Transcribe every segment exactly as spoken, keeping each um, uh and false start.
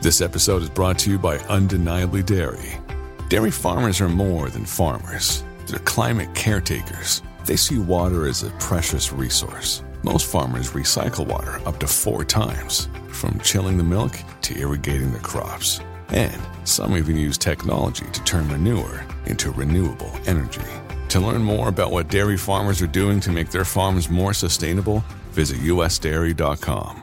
This episode is brought to you by Undeniably Dairy. Dairy farmers are more than farmers. They're climate caretakers. They see water as a precious resource. Most farmers recycle water up to four times, from chilling the milk to irrigating their crops. And some even use technology to turn manure into renewable energy. To learn more about what dairy farmers are doing to make their farms more sustainable, visit U S dairy dot com.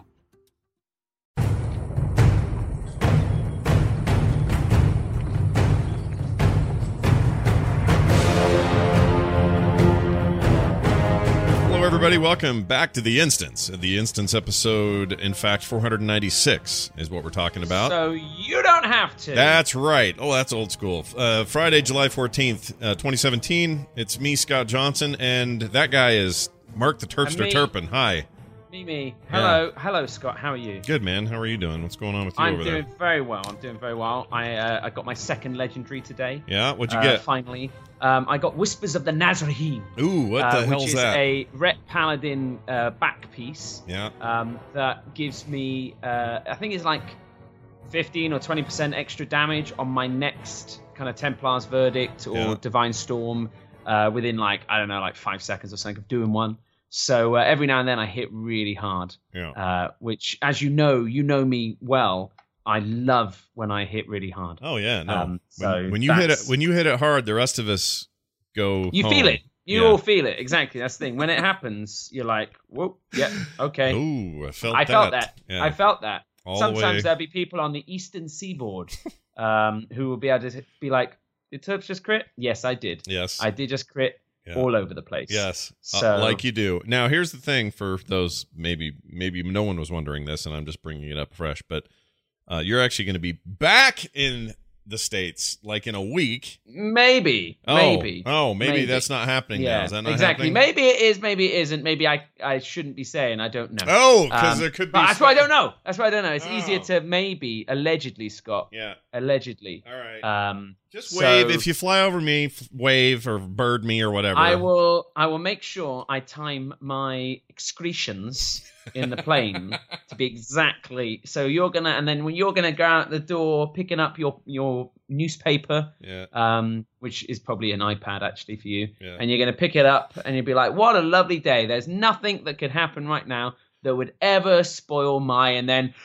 Everybody, welcome back to The Instance. The Instance episode, in fact, four hundred ninety-six is what we're talking about. So you don't have to. That's right. Oh, that's old school. Uh, Friday, July fourteenth, uh, twenty seventeen. It's me, Scott Johnson, and that guy is Mark the Terpster Turpin. Hi. Me, me. Hello. Yeah. Hello, Scott. How are you? Good, man. How are you doing? What's going on with you I'm over there? I'm doing very well. I'm doing very well. I uh, I got my second legendary today. Yeah? What'd you uh, get? Finally. Um, I got Whispers of the Nazarene. Ooh, what the uh, hell's which is that? a Ret Paladin uh, back piece. Yeah. Um, that gives me, uh, I think it's like fifteen or twenty percent extra damage on my next kind of Templar's Verdict or Yeah. Divine Storm uh, within like, I don't know, like five seconds or something of doing one. So uh, every now and then I hit really hard. Yeah. Uh, which, as you know, you know me well. I love when I hit really hard. Oh yeah, no. Um, so when, when you hit it, that's- when you hit it hard, the rest of us go. You home. feel it. You Yeah. all feel it. Exactly. That's the thing. When it happens, you're like, whoop, yep, okay. Ooh, I felt I that. felt that. Yeah. I felt that. All the Sometimes way- there'll be people on the eastern seaboard um, who will be able to be like, did Terps just crit? Yes, I did. Yes. I did just crit Yeah. all over the place. Yes, uh, So, like you do. Now, here's the thing for those maybe maybe no one was wondering this, and I'm just bringing it up fresh. But uh, you're actually going to be back in the States like in a week. maybe, Oh, maybe. oh, maybe, maybe. that's not happening Yeah, now. Is that not exactly. happening? Maybe it is, maybe it isn't. Maybe I, I shouldn't be saying. I don't know. Oh, because Um, there could be. But that's why I don't know. That's why I don't know. It's Oh. easier to maybe, allegedly, Scott. Yeah. Allegedly. All right. Um, Just so- wave if you fly over me. F- wave or bird me or whatever. I will. I will make sure I time my excretions in the plane to be exactly. So you're gonna, and then when you're gonna go out the door, picking up your your newspaper, Yeah. um, which is probably an iPad actually for you, Yeah. and you're gonna pick it up, and you'll be like, "What a lovely day! There's nothing that could happen right now that would ever spoil my." And then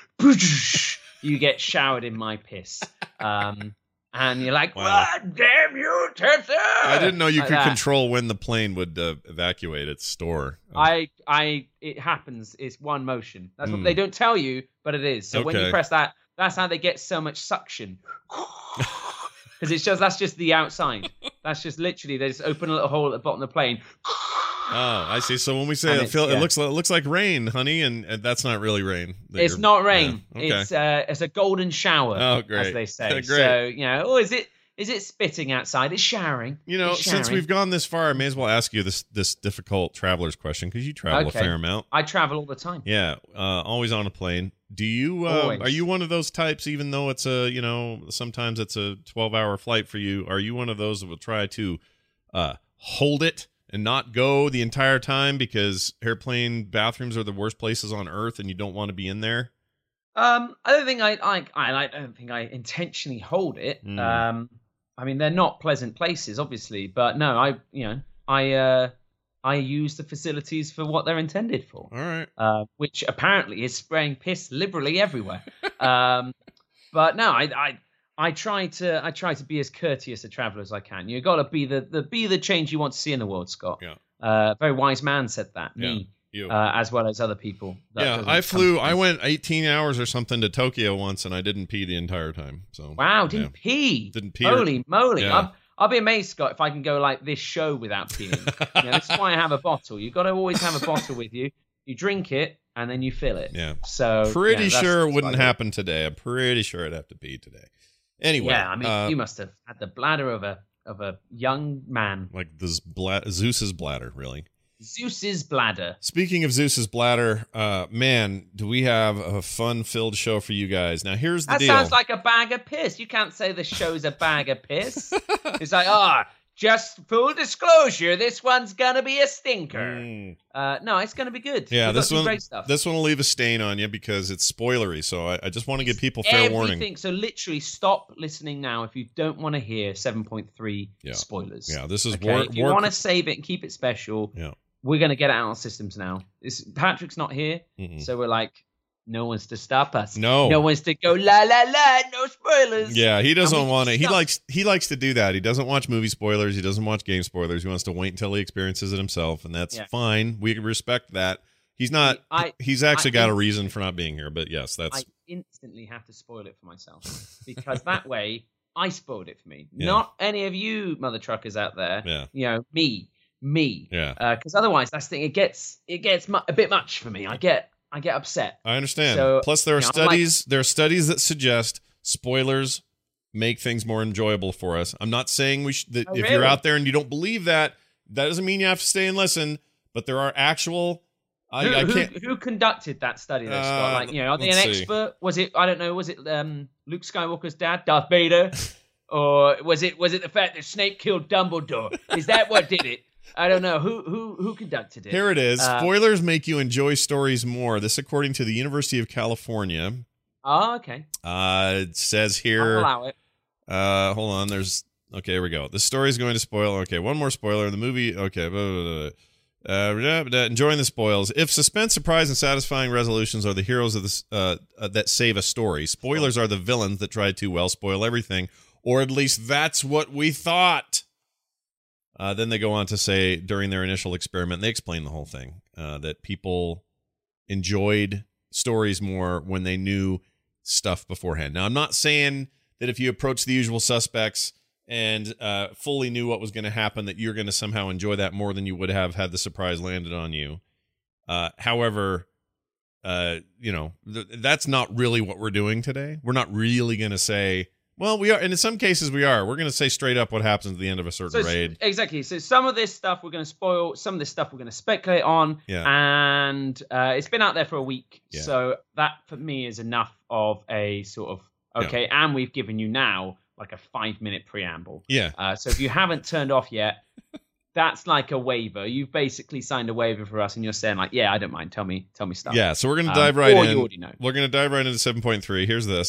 you get showered in my piss. Um, And you're like, Wow. "Ah, damn you, Terpster!" I didn't know you Like could that. control when the plane would uh, evacuate its store. I, I, it happens. It's one motion. That's Hmm. what they don't tell you, but it is. So when Okay. you press that, that's how they get so much suction. Because it's just that's just the outside. That's just literally they just open a little hole at the bottom of the plane. Oh, I see. So when we say And it, it's- feel, it yeah. looks like, it looks like rain, honey, and, and that's not really rain. that It's you're- not rain. Yeah, okay. It's uh, it's a golden shower. Oh, great. As they say. Great. So you know, oh, is it is it spitting outside? It's showering. You know, It's since showering. we've gone this far, I may as well ask you this this difficult traveler's question because you travel Okay. a fair amount. I travel all the time. Yeah, uh, always on a plane. Do you? Uh, Always. are you one of those types? Even though it's a, you know, sometimes it's a twelve-hour flight for you. Are you one of those that will try to uh, hold it and not go the entire time because airplane bathrooms are the worst places on earth, and you don't want to be in there? Um, I don't think I like. I, I don't think I intentionally hold it. Mm. Um, I mean, they're not pleasant places, obviously, but no, I, you know, I, uh, I use the facilities for what they're intended for, All right. uh, which apparently is spraying piss liberally everywhere. um, but no, I, I, I try to, I try to be as courteous a traveler as I can. You got to be the, the, be the change you want to see in the world, Scott. Yeah. Uh, very wise man said that. Yeah. Me. You. Uh, as well as other people. That yeah, doesn't I come flew. to I us. went eighteen hours or something to Tokyo once, and I didn't pee the entire time. So Wow, didn't pee. Didn't pee or- Holy moly. Yeah. I'll, I'll be amazed, Scott, if I can go like this show without peeing. you know, this is why I have a bottle. You've got to always have a bottle with you. You drink it, and then you fill it. Yeah. So Pretty yeah, that's- sure it that's wouldn't what I do. happen today. I'm pretty sure I'd have to pee today. Anyway, Yeah, I mean, uh, you must have had the bladder of a of a young man. like this bla- Zeus's bladder, really. Zeus's bladder. Speaking of Zeus's bladder, uh, man, do we have a fun-filled show for you guys? Now, here's the That deal. sounds like a bag of piss. You can't say the show's a bag of piss. It's like, ah, just full disclosure, this one's gonna be a stinker. Mm. Uh, no, it's gonna be good. Yeah, We've this got some one, great stuff. this one will leave a stain on you because it's spoilery. So I, I just want to give people fair Everything. warning. So literally, stop listening now if you don't want to hear seven point three Yeah. spoilers. Yeah, this is Okay? war. If you war- want to save it and keep it special, Yeah. we're gonna get it out on systems now. It's, Patrick's not here, Mm-mm. so we're like, no one's to stop us. No. no one's to go la la la. No spoilers. Yeah, he doesn't And we want to. can He stop. likes he likes to do that. He doesn't watch movie spoilers. He doesn't watch game spoilers. He wants to wait until he experiences it himself, and that's Yeah. fine. We respect that. He's not. I- he's actually I got a instantly- reason for not being here. But yes, that's I instantly have to spoil it for myself because that way I spoiled it for me, Yeah. not any of you mother truckers out there. yeah, You know, me, me. yeah. Because otherwise, that's the thing. It gets it gets mu- a bit much for me. I get I get upset. I understand. So, Plus, there are you know, I'm like- studies. there are studies that suggest spoilers make things more enjoyable for us. I'm not saying we should. That Oh, if really? you're out there and you don't believe that, that doesn't mean you have to stay and listen. But there are actual. I, who, I who- can't. who conducted that study? Though, Scott? Uh, Like, you know, are they an let's see. expert? Was it? I don't know. Was it um, Luke Skywalker's dad, Darth Vader, or was it was it the fact that Snape killed Dumbledore? Is that what did it? I don't know. Who who who conducted it? Here it is. Uh, Spoilers make you enjoy stories more. This, according to the University of California. Oh, okay. Uh, it says I'll here. allow it. Uh, hold on. There's okay. Here we go. The story is going to spoil. Okay, one more spoiler. The movie. Okay. Blah, blah, blah, blah. Uh, blah, blah, enjoying the spoils. If suspense, surprise, and satisfying resolutions are the heroes of this uh, uh, that save a story, spoilers are the villains that try to well spoil everything, or at least that's what we thought. Uh, then they go on to say during their initial experiment, they explain the whole thing uh, that people enjoyed stories more when they knew stuff beforehand. Now, I'm not saying that if you approach the usual suspects and uh, fully knew what was going to happen, that you're going to somehow enjoy that more than you would have had the surprise landed on you. Uh, however, uh, you know, th- that's not really what we're doing today. We're not really going to say, well, we are, and in some cases we are. We're going to say straight up what happens at the end of a certain So raid. exactly. So some of this stuff we're going to spoil. Some of this stuff we're going to speculate on. Yeah. And uh, it's been out there for a week, Yeah. so that for me is enough of a sort of okay. And we've given you now like a five minute preamble. Yeah. Uh, so if you haven't turned off yet, that's like a waiver. You've basically signed a waiver for us, and you're saying like, yeah, I don't mind. Tell me, tell me stuff. Yeah, so we're going to Um, dive right or in. you already know. We're going to dive right into seven point three. Here's this.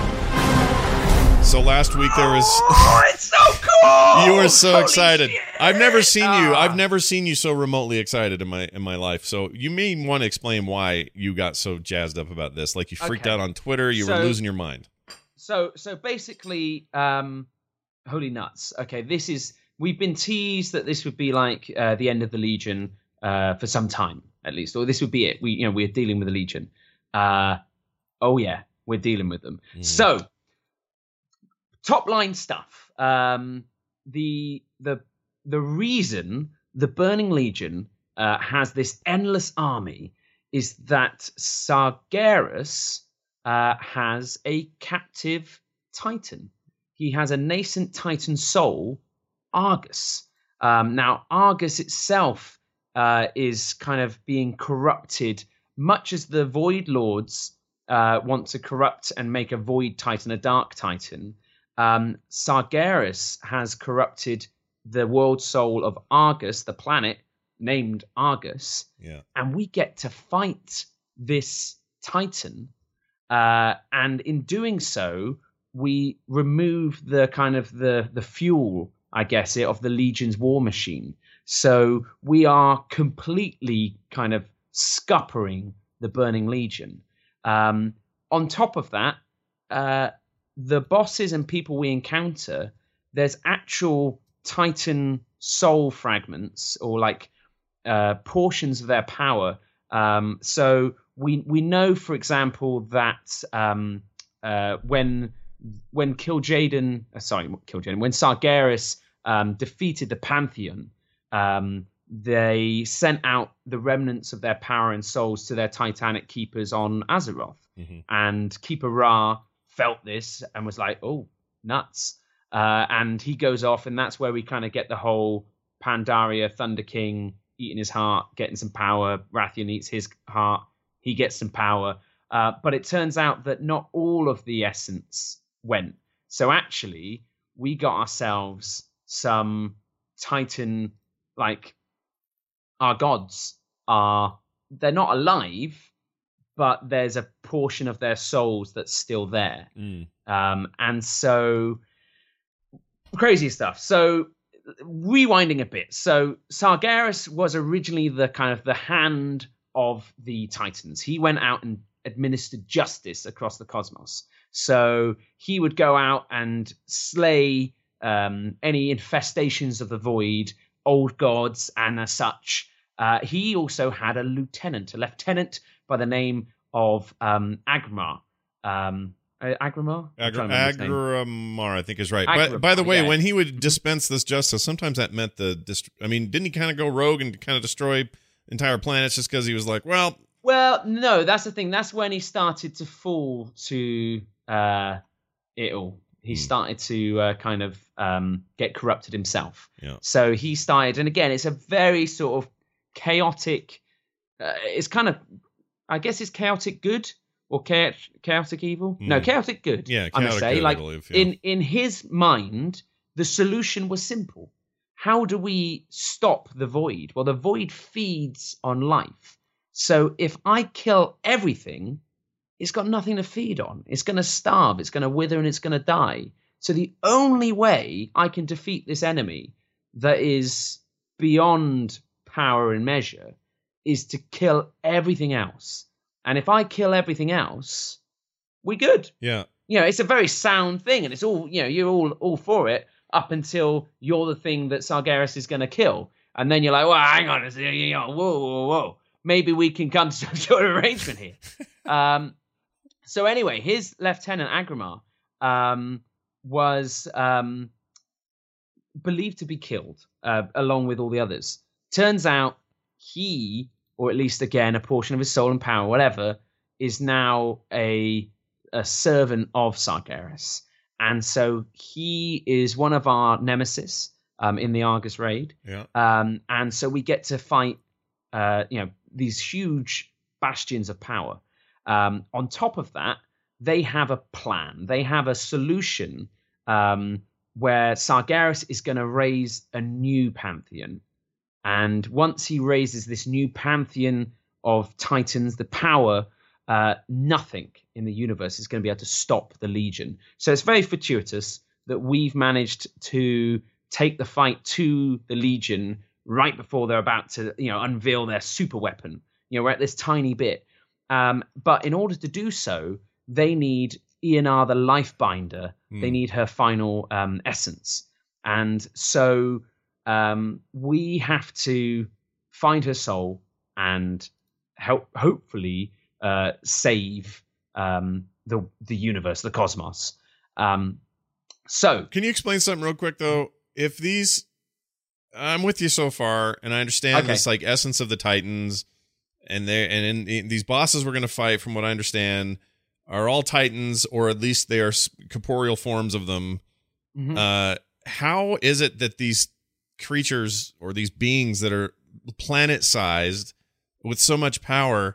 So last week there was Oh, it's so cool! you were so Holy excited. shit! I've never seen you. Ah. I've never seen you so remotely excited in my in my life. So you may want to explain why you got so jazzed up about this. Like you freaked Okay. out on Twitter, you So- were losing your mind. So so basically, um, holy nuts. Okay, this is we've been teased that this would be like uh, the end of the Legion uh, for some time at least, or this would be it. We you know we're dealing with the Legion. Uh, oh yeah, we're dealing with them. Mhm. So top line stuff. Um, the the the reason the Burning Legion uh, has this endless army is that Sargeras uh, has a captive Titan. He has a nascent Titan soul, Argus. Um, now, Argus itself uh, is kind of being corrupted, much as the Void Lords uh, want to corrupt and make a Void Titan a Dark Titan. Um, Sargeras has corrupted the world soul of Argus, the planet named Argus, Yeah. and we get to fight this Titan. Uh, and in doing so, we remove the kind of the the fuel, I guess, of the Legion's war machine. So we are completely kind of scuppering the Burning Legion. Um, on top of that, uh, the bosses and people we encounter, there's actual Titan soul fragments or like uh, portions of their power. Um, so we we know, for example, that um, uh, when when Kil'jaeden, uh, sorry, not Kil'jaeden, when Sargeras um, defeated the Pantheon, um, they sent out the remnants of their power and souls to their Titanic keepers on Azeroth. Mhm. And Keeper Ra felt this and was like, oh, nuts. Uh, and he goes off, and that's where we kind of get the whole Pandaria, Thunder King, eating his heart, getting some power. Rathian eats his heart, he gets some power. Uh, but it turns out that not all of the essence went. So actually, we got ourselves some Titan, like our gods, are they're not alive, but there's a portion of their souls that's still there. Mm. Um, and so crazy stuff. So rewinding a bit. So Sargeras was originally the kind of the hand of the Titans. He went out and administered justice across the cosmos. So he would go out and slay um, any infestations of the void, old gods, and as such. Uh, he also had a lieutenant, a lieutenant by the name of um, Agramar. Um, uh, Agramar? Agra- Agramar, I think is right. Agramar, by, by the way, yeah. when he would dispense this justice, sometimes that meant the... Dist- I mean, didn't he kind of go rogue and kind of destroy entire planets just because he was like, well... Well, no, that's the thing. That's when he started to fall to uh, it all. He Hmm. started to uh, kind of um, get corrupted himself. Yeah. So he started, and again, it's a very sort of chaotic. Uh, it's kind of, I guess, it's chaotic good or chaotic, chaotic evil. Hmm. No, chaotic good. Yeah, I'm gonna chaotic say, good, I like believe, yeah. in in his mind, the solution was simple. How do we stop the void? Well, the void feeds on life. So if I kill everything, it's got nothing to feed on. It's going to starve, it's going to wither, and it's going to die. So the only way I can defeat this enemy that is beyond power and measure is to kill everything else. And if I kill everything else, we're good. Yeah. You know, it's a very sound thing, and it's all, you know, you're all all for it up until you're the thing that Sargeras is going to kill. And then you're like, well, hang on a second, you know, whoa, whoa, whoa. Maybe we can come to some sort of arrangement here. um, so anyway, his lieutenant Agramar um, was um, believed to be killed uh, along with all the others. Turns out he, or at least again a portion of his soul and power, whatever, is now a a servant of Sargeras, and so he is one of our nemesis um, in the Argus raid. Yeah. Um, and so we get to fight, uh, you know, these huge bastions of power. Um, on top of that, they have a plan. They have a solution um, where Sargeras is going to raise a new pantheon. And once he raises this new pantheon of Titans, the power, uh, nothing in the universe is going to be able to stop the Legion. So it's very fortuitous that we've managed to take the fight to the Legion right before they're about to, you know, unveil their super weapon. You know, we're at this tiny bit. Um, but in order to do so, they need Ionar the Lifebinder. Mm. They need her final um, essence. And so um, we have to find her soul and help, hopefully uh, save um, the the universe, the cosmos. Um, so, can you explain something real quick though? If these, I'm with you so far, and I understand okay. this like essence of the Titans, and they and in, in these bosses we're going to fight, from what I understand, are all Titans, or at least they are corporeal forms of them. Mm-hmm. Uh, how is it that these creatures or these beings that are planet-sized with so much power,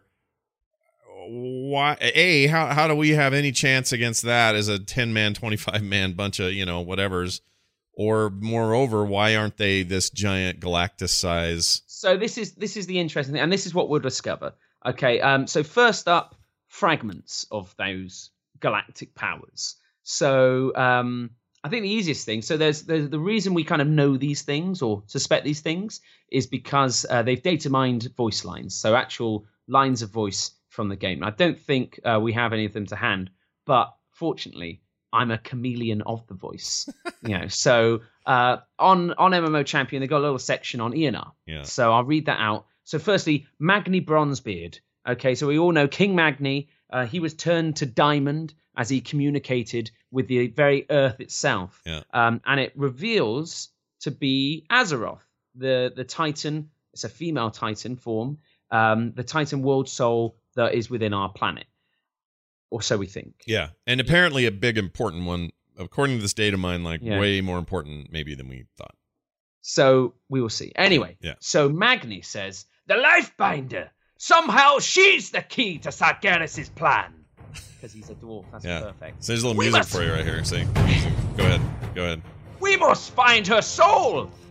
why a how how do we have any chance against that as a ten man, twenty-five man bunch of, you know, whatevers? Or moreover, why aren't they this giant Galactus size? So this is this is the interesting thing, and this is what we'll discover. Okay, um, so first up, fragments of those galactic powers. So um, I think the easiest thing, so there's, there's the reason we kind of know these things or suspect these things is because uh, they've data mined voice lines, so actual lines of voice from the game. I don't think uh, we have any of them to hand, but fortunately, I'm a chameleon of the voice, you know. So uh, on on M M O Champion, they got a little section on Ionar. Yeah. So I'll read that out. So firstly, Magni Bronzebeard. Okay, so we all know King Magni. Uh, he was turned to diamond as he communicated with the very earth itself. Yeah. Um, and it reveals to be Azeroth, the the Titan. It's a female Titan form. Um, the Titan world soul that is within our planet. Or so we think. Yeah, and apparently a big important one, according to this data mine, like yeah. way more important maybe than we thought. So we will see. Anyway, yeah. So Magni says, the Lifebinder, somehow she's the key to Sargeras' plan. Because he's a dwarf, that's yeah. perfect. So there's a little we music must... for you right here. See, go ahead, go ahead. We must find her soul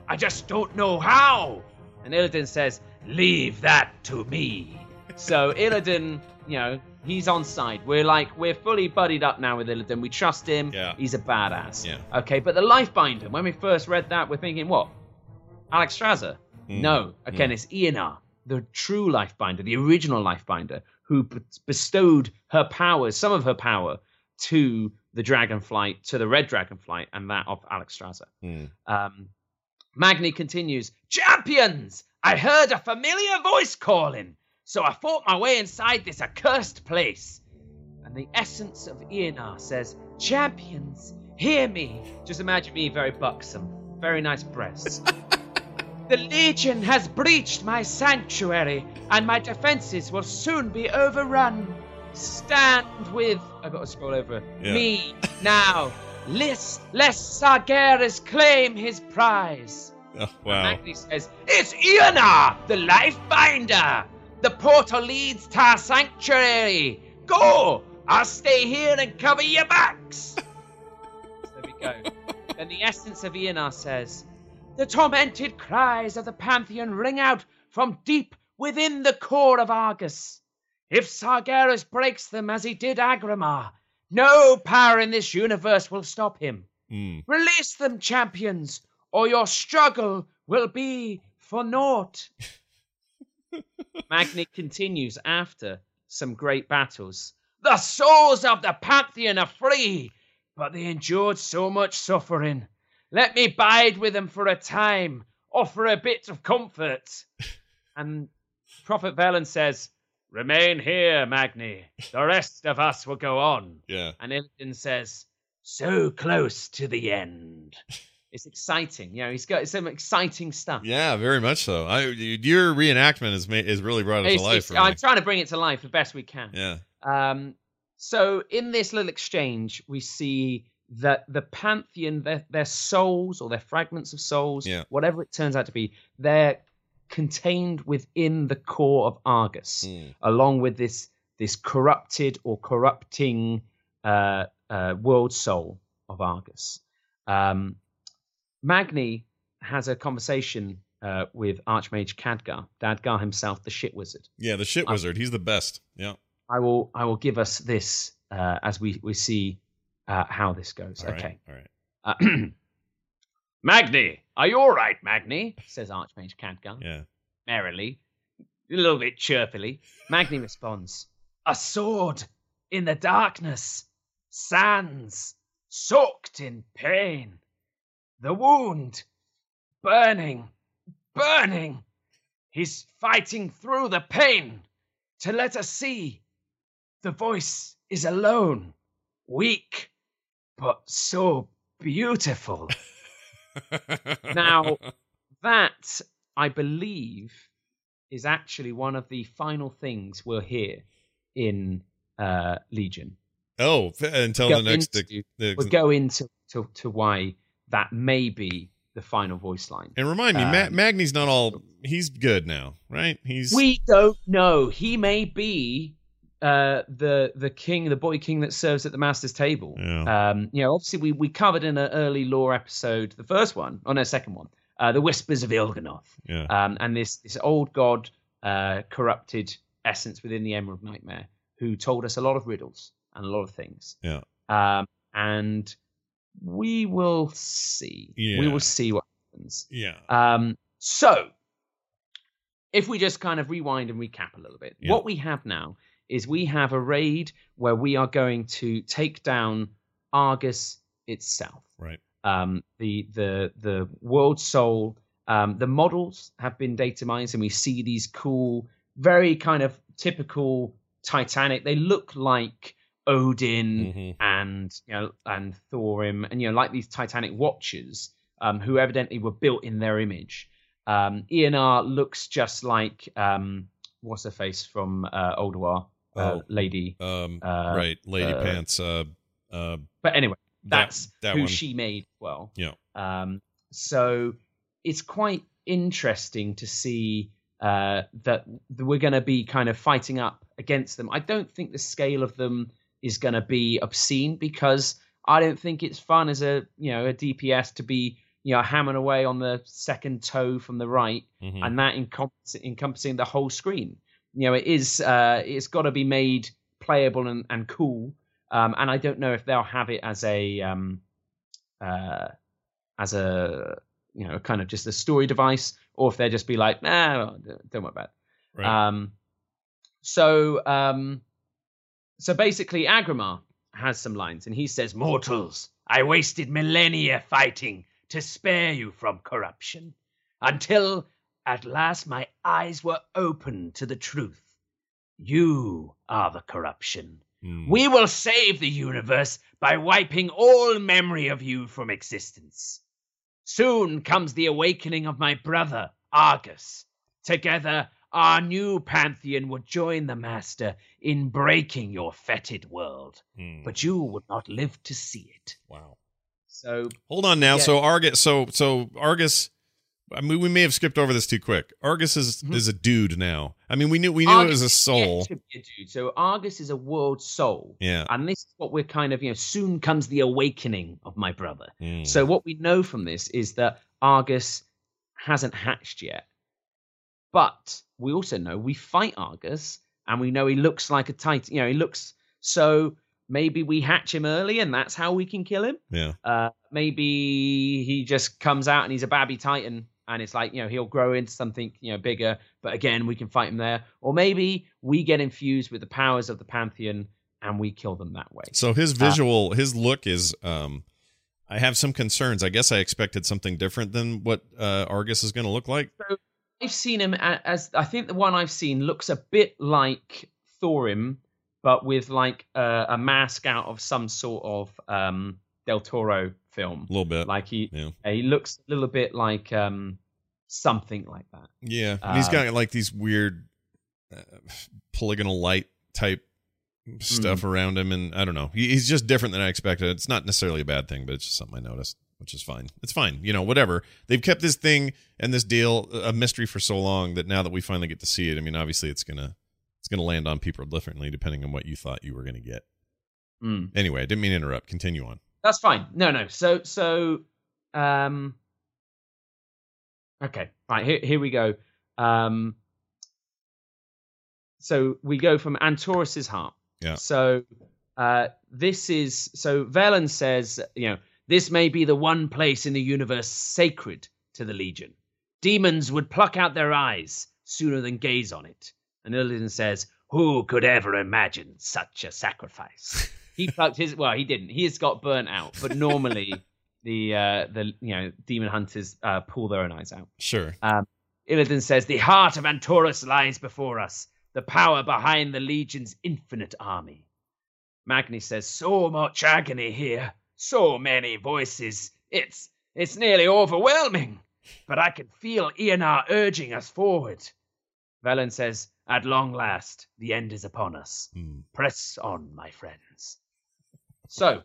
I just don't know how. And Illidan says, leave that to me. So Illidan, you know, he's on side. We're like, we're fully buddied up now with Illidan. We trust him. Yeah. He's a badass. Yeah. Okay, but the Lifebinder, when we first read that, we're thinking, what? Alexstrasza? Mm. No. Again, mm. it's Eonar, the true Lifebinder, the original Lifebinder, who b- bestowed her powers, some of her power, to the Dragonflight, to the Red Dragonflight, and that of Alexstrasza. Mm. Um, Magni continues, champions! I heard a familiar voice calling, so I fought my way inside this accursed place. And the essence of Eonar says, champions, hear me. Just imagine me very buxom, very nice breasts. The Legion has breached my sanctuary, and my defenses will soon be overrun. Stand with, I've got to scroll over, yeah. me now, lest, lest Sargeras claim his prize. Oh, wow. And Magni says, it's Eonar, the Lifebinder. The portal leads to our sanctuary. Go! I'll stay here and cover your backs. There we go. Then the essence of Eonar says, the tormented cries of the Pantheon ring out from deep within the core of Argus. If Sargeras breaks them as he did Agramar, no power in this universe will stop him. Mm. Release them, champions, or your struggle will be for naught. Magni continues after some great battles. The souls of the Pantheon are free, but they endured so much suffering. Let me bide with them for a time, offer a bit of comfort. And Prophet Velen says, remain here, Magni. The rest of us will go on. Yeah. And Illidan says, so close to the end. It's exciting. You know, he's got some exciting stuff. Yeah, very much so. I, your reenactment is is really brought it it's, to life it's, for me. I'm trying to bring it to life the best we can. Yeah. Um. So in this little exchange, we see that the Pantheon, their, their souls or their fragments of souls, yeah. whatever it turns out to be, they're contained within the core of Argus, mm. along with this this corrupted or corrupting uh, uh, world soul of Argus. Um, Magni has a conversation uh, with Archmage Khadgar, Dadgar himself, the shit wizard. Yeah, the shit wizard. I, He's the best. Yeah. I will. I will give us this uh, as we we see uh, how this goes. All okay. Right, all right. Uh, Magni, are you all right, Magni? Says Archmage Khadgar. Yeah. Merrily, a little bit chirpily. Magni responds, a sword in the darkness, sands, soaked in pain. The wound, burning, burning. He's fighting through the pain to let us see. The voice is alone, weak, but so beautiful. Now, that, I believe, is actually one of the final things we'll hear in uh, Legion. Oh, until go the next... Into, the, the, we'll go into to, to why that may be the final voice line. And remind me, um, Ma- Magni's not all... He's good now, right? He's. We don't know. He may be uh, the the king, the boy king that serves at the master's table. Yeah. Um, you know, obviously we, we covered in an early lore episode, the first one, or no, second one, uh, the Whispers of Il'gynoth. Yeah. Um, and this this old god, uh, corrupted essence within the Emerald Nightmare, who told us a lot of riddles and a lot of things. Yeah. Um, and we will see. Yeah. We will see what happens. Yeah. Um. So, if we just kind of rewind and recap a little bit, yeah. what we have now is we have a raid where we are going to take down Argus itself. Right. Um. The the the world soul. Um. The models have been data mined, and we see these cool, very kind of typical Titanic. They look like Odin mm-hmm. and you know and Thorim, and you know like these Titanic watchers, um, who evidently were built in their image. Um, Eonar looks just like um, what's her face from uh, Ulduar, uh, oh, Lady. Um, uh, right, Lady uh, Pants. Uh, uh, but anyway, that's that, that who one. she made. Well, yeah. Um, so it's quite interesting to see uh, that we're going to be kind of fighting up against them. I don't think the scale of them is going to be obscene, because I don't think it's fun as a you know a D P S to be you know, hammering away on the second toe from the right, Mhm. and that encompass- encompassing the whole screen. You know, it is uh, it's got to be made playable and, and cool. Um, and I don't know if they'll have it as a um, uh, as a you know kind of just a story device, or if they'll just be like, nah, don't worry about it. Right. Um, so um, so basically, Agramar has some lines, and he says, "Mortals, I wasted millennia fighting to spare you from corruption, until at last my eyes were opened to the truth. You are the corruption. Mm. We will save the universe by wiping all memory of you from existence. Soon comes the awakening of my brother, Argus. Together, our new pantheon would join the master in breaking your fetid world. Mm. But you would not live to see it." Wow. So Hold on now. Yeah. So Argus, so so Argus. I mean, we may have skipped over this too quick. Argus is Mhm. is a dude now. I mean, we knew we knew Argus it was a is soul. yet to be a dude. So Argus is a world soul. Yeah. And this is what we're kind of, you know, soon comes the awakening of my brother. Mm. So what we know from this is that Argus hasn't hatched yet. But we also know we fight Argus, and we know he looks like a titan. You know, he looks so. Maybe we hatch him early, and that's how we can kill him. Yeah. Uh, maybe he just comes out and he's a babby titan, and it's like, you know, he'll grow into something, you know, bigger. But again, we can fight him there. Or maybe we get infused with the powers of the Pantheon, and we kill them that way. So his visual, uh, his look is. Um, I have some concerns. I guess I expected something different than what uh, Argus is going to look like. So I've seen him as, as I think the one I've seen looks a bit like Thorim, but with like a, a mask out of some sort of um, Del Toro film. A little bit. Like he, Yeah. he looks a little bit like um, something like that. Yeah. And he's Um, got like these weird uh, polygonal light type stuff Mm. around him. And I don't know. He, he's just different than I expected. It's not necessarily a bad thing, but it's just something I noticed, which is fine. It's fine. You know, whatever. They've kept this thing and this deal a mystery for so long that now that we finally get to see it, I mean, obviously it's going to, it's going to land on people differently depending on what you thought you were going to get. Mm. Anyway, I didn't mean to interrupt. Continue on. That's fine. No, no. So, so, um, okay. Right. Here, here we go. Um, so we go from Antorus's heart. Yeah. So, uh, this is, so Velen says, you know, this may be the one place in the universe sacred to the Legion. Demons would pluck out their eyes sooner than gaze on it. And Illidan says, who could ever imagine such a sacrifice? He plucked his, well, he didn't. He has got burnt out. But normally the, uh, the you know, demon hunters uh, pull their own eyes out. Sure. Um, Illidan says, the heart of Antorus lies before us, the power behind the Legion's infinite army. Magni says, so much agony here, so many voices. It's it's nearly overwhelming, but I can feel Ionar urging us forward. Velen says, at long last, the end is upon us. Mm. Press on, my friends. So,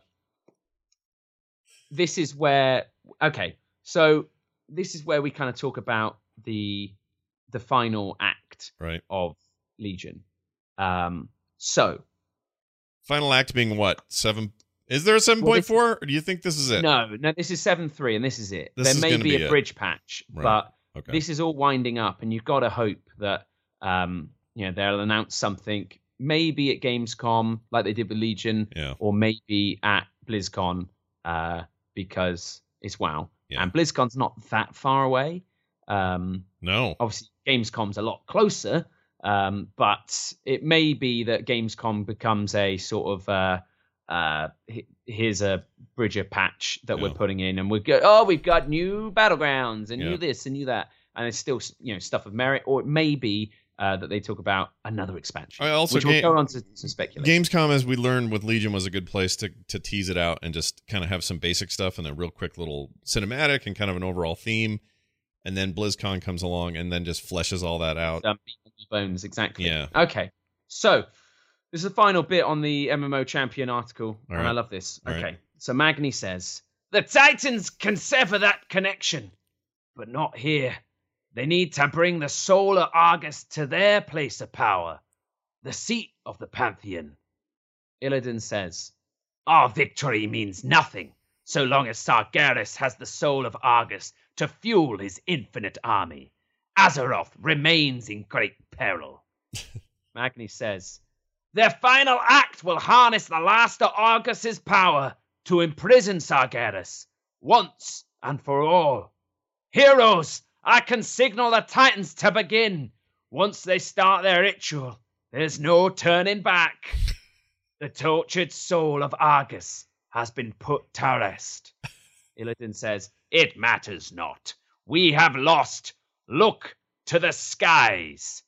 this is where, okay, so this is where we kind of talk about the the final act Right. of Legion. Um, so, Final act being what? Seven? Is there a seven point four? Or do you think this is it? no, no, this is seven three, and this is it. This there is may gonna be, be a it. bridge patch, Right. but Okay. this is all winding up, and you've got to hope that um, you know, they'll announce something, maybe at Gamescom, like they did with Legion, Yeah. or maybe at BlizzCon, uh, because it's WoW. Yeah. And BlizzCon's not that far away. Um, No. obviously, Gamescom's a lot closer, um, but it may be that Gamescom becomes a sort of uh, uh, he- here's a Bridger patch that Yeah. we're putting in, and we go, oh, we've got new battlegrounds and Yeah. new this and new that, and it's still, you know, stuff of merit, or it may be uh, that they talk about another expansion, I also which ga- we'll go on to some speculation. Gamescom, as we learned with Legion, was a good place to to tease it out and just kind of have some basic stuff and a real quick little cinematic and kind of an overall theme. And then BlizzCon comes along and then just fleshes all that out. Um, bones, exactly. Yeah. Okay. So this is the final bit on the M M O Champion article, All and right. I love this. All Okay. right. So Magni says the Titans can sever that connection, but not here. They need to bring the soul of Argus to their place of power, the seat of the Pantheon. Illidan says, our victory means nothing so long as Sargeras has the soul of Argus to fuel his infinite army. Azeroth remains in great peril. Magni says, their final act will harness the last of Argus's power to imprison Sargeras once and for all. Heroes, I can signal the Titans to begin. Once they start their ritual, there's no turning back. The tortured soul of Argus has been put to rest. Illidan says, it matters not. We have lost. Look to the skies.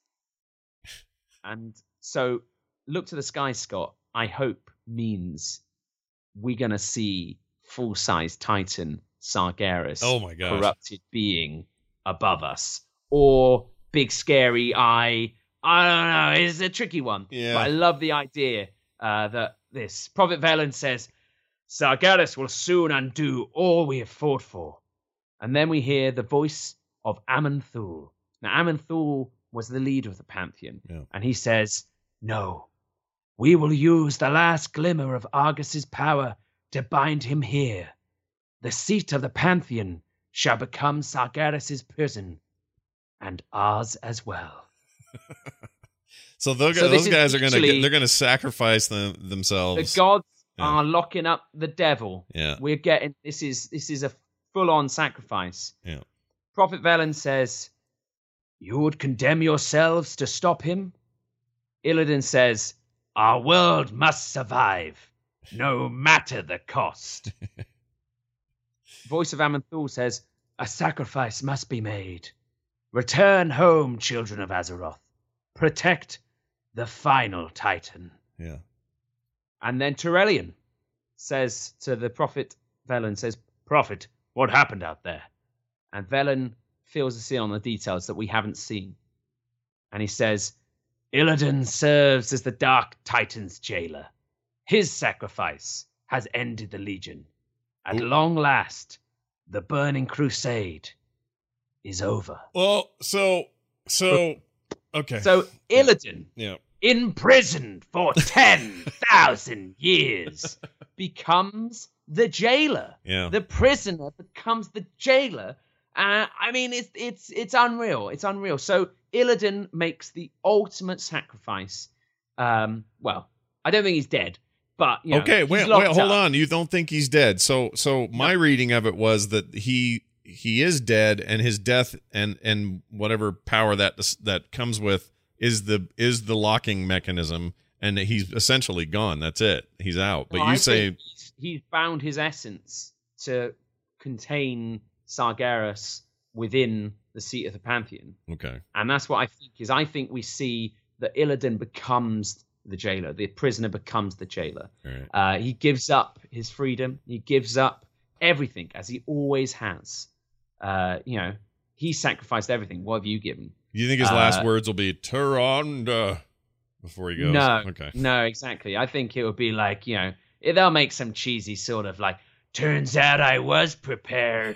And so, look to the skies, Scott, I hope means we're going to see full-size Titan Sargeras, oh my gosh, corrupted being above us. Or big scary eye. I don't know. It's a tricky one. Yeah. But I love the idea uh, that this. Prophet Velen says, Sargeras will soon undo all we have fought for. And then we hear the voice of Aman'Thul. Now, Aman'Thul was the leader of the Pantheon. Yeah. And he says, no, we will use the last glimmer of Argus's power to bind him here. The seat of the Pantheon shall become Sargeras' prison, and ours as well. so those, so those guys are going to they're going to sacrifice them, The themselves. gods Yeah. are locking up the devil. Yeah. We're getting this is this is a full-on sacrifice. Yeah. Prophet Velen says, you would condemn yourselves to stop him? Illidan says, our world must survive, no matter the cost. Voice of Aman'Thul says, a sacrifice must be made. Return home, children of Azeroth. Protect the final Titan. Yeah. And then Turellian says to the Prophet, Velen says, Prophet, what happened out there? And Velen fills us in on the details that we haven't seen. And he says, Illidan serves as the Dark Titan's jailer. His sacrifice has ended the Legion. At Ooh. long last, the Burning Crusade is over. Well, so, so, okay. So Illidan, yeah. imprisoned for ten thousand years, becomes the jailer. Yeah. The prisoner becomes the jailer. Uh, I mean, it's it's it's unreal. It's unreal. So Illidan makes the ultimate sacrifice. Um, well, I don't think he's dead, but you know, okay, he's wait, locked wait, hold up. on. You don't think he's dead? So, so my reading of it was that he he is dead, and his death and and whatever power that that comes with is the is the locking mechanism, and he's essentially gone. That's it. He's out. But No, you I say think he's, he's bound his essence to contain Sargeras within the seat of the Pantheon. okay. And that's what I think is I think we see that Illidan becomes the jailer. The prisoner becomes the jailer. All right. Uh, he gives up his freedom. He gives up everything, as he always has. Uh, you know, he sacrificed everything. What have you given? Do you think his last Uh, words will be Tyrande before he goes? No. Okay. No, exactly. I think it would be like, you know, they'll make some cheesy sort of like, turns out I was prepared.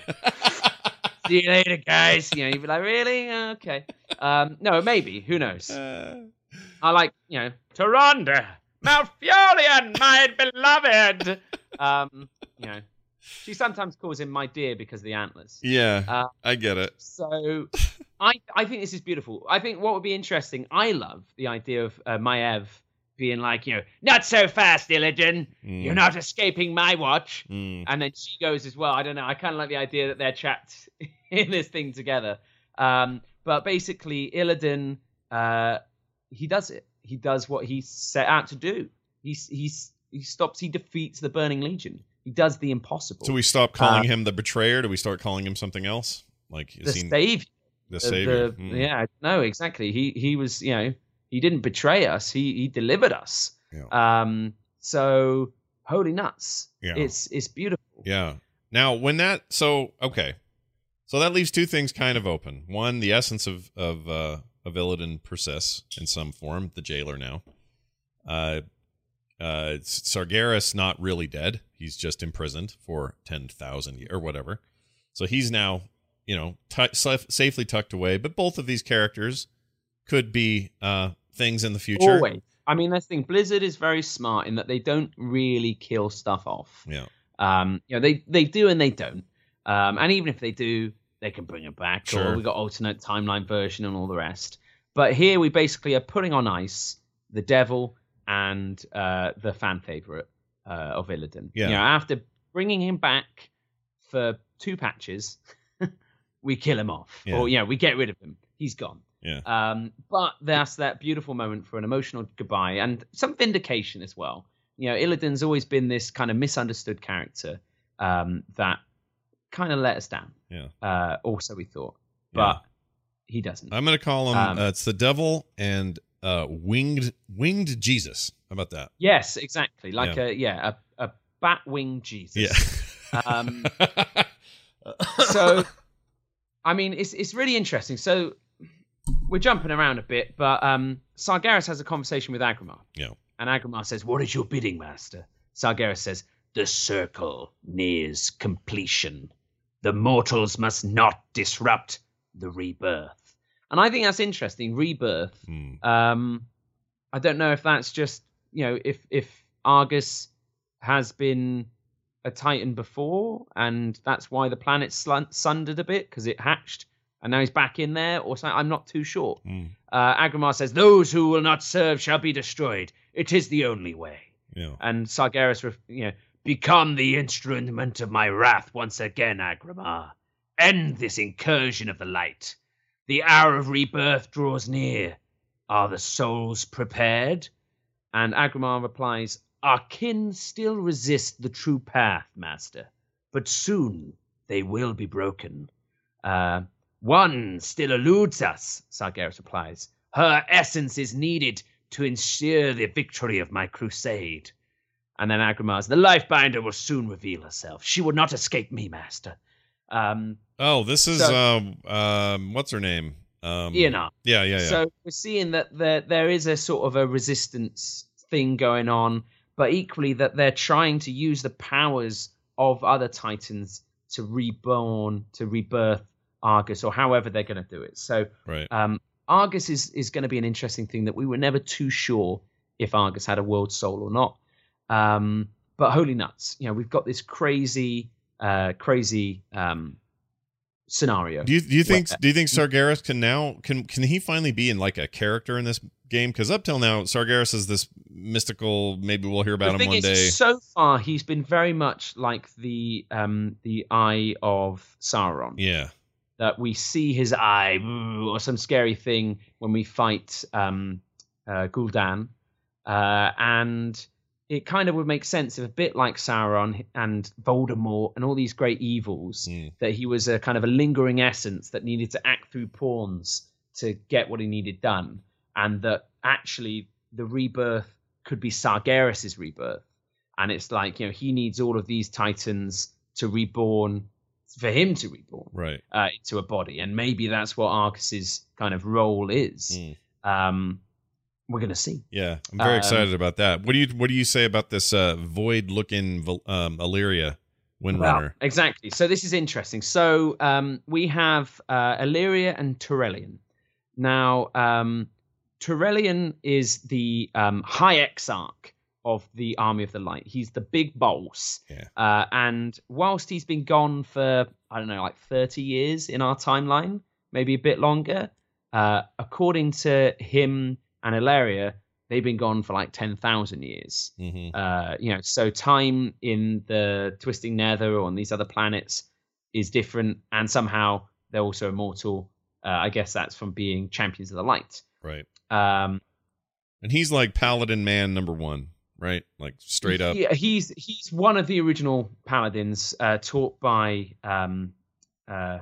See you later, guys. You know, you'd be like, really? Okay. Um, no, maybe. Who knows? Uh, I like, you know, Tyrande, Malfurion, my beloved. Um, you know, she sometimes calls him my dear because of the antlers. yeah, Uh, I get it. So I I think this is beautiful. I think what would be interesting, I love the idea of uh, Maiev being like, you know, not so fast, Illidan. Mm. You're not escaping my watch. Mm. And then she goes as well. I don't know. I kind of like the idea that they're trapped in this thing together. Um, but basically, Illidan, uh, he does it. He does what he set out to do. He's he's he stops. He defeats the Burning Legion. He does the impossible. Do we stop calling Uh, him the betrayer? Do we start calling him something else? Like the is he savior. the The- savior? the- Mm. Yeah, no, exactly. He he was, you know, he didn't betray us. He he delivered us. Yeah. Um. So holy nuts. Yeah. It's it's beautiful. Yeah. Now, when that so okay, so that leaves two things kind of open. One, the essence of of uh, of Illidan persists in some form. The jailer now. Uh, uh, Sargeras not really dead. He's just imprisoned for ten thousand years or whatever. So he's now, you know, t- saf- safely tucked away. But both of these characters could be uh, things in the future. Always. I mean, that's the thing. Blizzard is very smart in that they don't really kill stuff off. Yeah. Um, you know, they they do and they don't. Um, and even if they do, they can bring it back. Sure. Or we got alternate timeline version and all the rest. But here we basically are putting on ice the devil and uh, the fan favorite uh, of Illidan. Yeah. You know, after bringing him back for two patches, we kill him off. Yeah. Or, you know, we get rid of him. He's gone. Yeah. Um, but that's that beautiful moment for an emotional goodbye and some vindication as well. You know, Illidan's always been this kind of misunderstood character um, that kind of let us down. Yeah. Uh, also, we thought, but Yeah. he doesn't. I'm going to call him. Um, uh, it's the devil and uh, winged winged Jesus. How about that? Yes, exactly. Like Yeah. a yeah, a, a bat winged Jesus. Yeah. um, so, I mean, it's it's really interesting. So we're jumping around a bit, but um, Sargeras has a conversation with Agramar. Yeah. And Agramar says, "What is your bidding, master?" Sargeras says, "The circle nears completion. The mortals must not disrupt the rebirth." And I think that's interesting. Rebirth. Mm. Um, I don't know if that's just, you know, if if Argus has been a Titan before, and that's why the planet slun- sundered a bit because it hatched, and now he's back in there, or something. I'm not too sure. Mm. Uh, Agramar says, "Those who will not serve shall be destroyed. It is the only way." Yeah. And Sargeras, you know, "Become the instrument of my wrath once again, Agramar. End this incursion of the light. The hour of rebirth draws near. Are the souls prepared?" And Agramar replies, "Our kin still resist the true path, master, but soon they will be broken." Uh, "One still eludes us," Sargeras replies. "Her essence is needed to ensure the victory of my crusade." And then Agramar's, "The Lifebinder will soon reveal herself. She will not escape me, master." Um, Oh, this is So- um um what's her name? Um Ionar. Yeah, yeah, yeah. So we're seeing that there there is a sort of a resistance thing going on, but equally that they're trying to use the powers of other Titans to reborn, to rebirth Argus, or however they're going to do it. So right. um, Argus is is going to be an interesting thing that we were never too sure if Argus had a world soul or not. Um, but holy nuts, you know, we've got this crazy, uh, crazy um, scenario. Do you do you think Where- do you think Sargeras can now can can he finally be in like a character in this game? Because up till now, Sargeras is this mystical. Maybe we'll hear about the him thing one is, day. so far he's been very much like the um, the eye of Sauron. Yeah. That we see his eye or some scary thing when we fight um, uh, Gul'dan, uh, and it kind of would make sense if a bit like Sauron and Voldemort and all these great evils, Mm. that he was a kind of a lingering essence that needed to act through pawns to get what he needed done, and that actually the rebirth could be Sargeras' rebirth, and it's like, you know, he needs all of these Titans to reborn, for him to reborn Right. uh, into a body, and maybe that's what Argus's kind of role is. Mm. Um, we're gonna see. Yeah, I'm very Um, excited about that. What do you what do you say about this uh, void-looking um, Illyria Windrunner? Well, exactly. So this is interesting. So um, we have uh, Illyria and Turellian. Now, um, Turellian is the um, High Exarch of the Army of the Light. He's the big boss. Yeah. Uh, and whilst he's been gone for, I don't know, like thirty years in our timeline, maybe a bit longer, uh, according to him and Illyria, they've been gone for like ten thousand years. hmm Uh, you know, so time in the Twisting Nether or on these other planets is different, and somehow they're also immortal. Uh, I guess that's from being champions of the light. Right. Um, And he's like Paladin Man number one, right? Like straight up. Yeah, he's he's one of the original paladins, uh, taught by. Um, uh,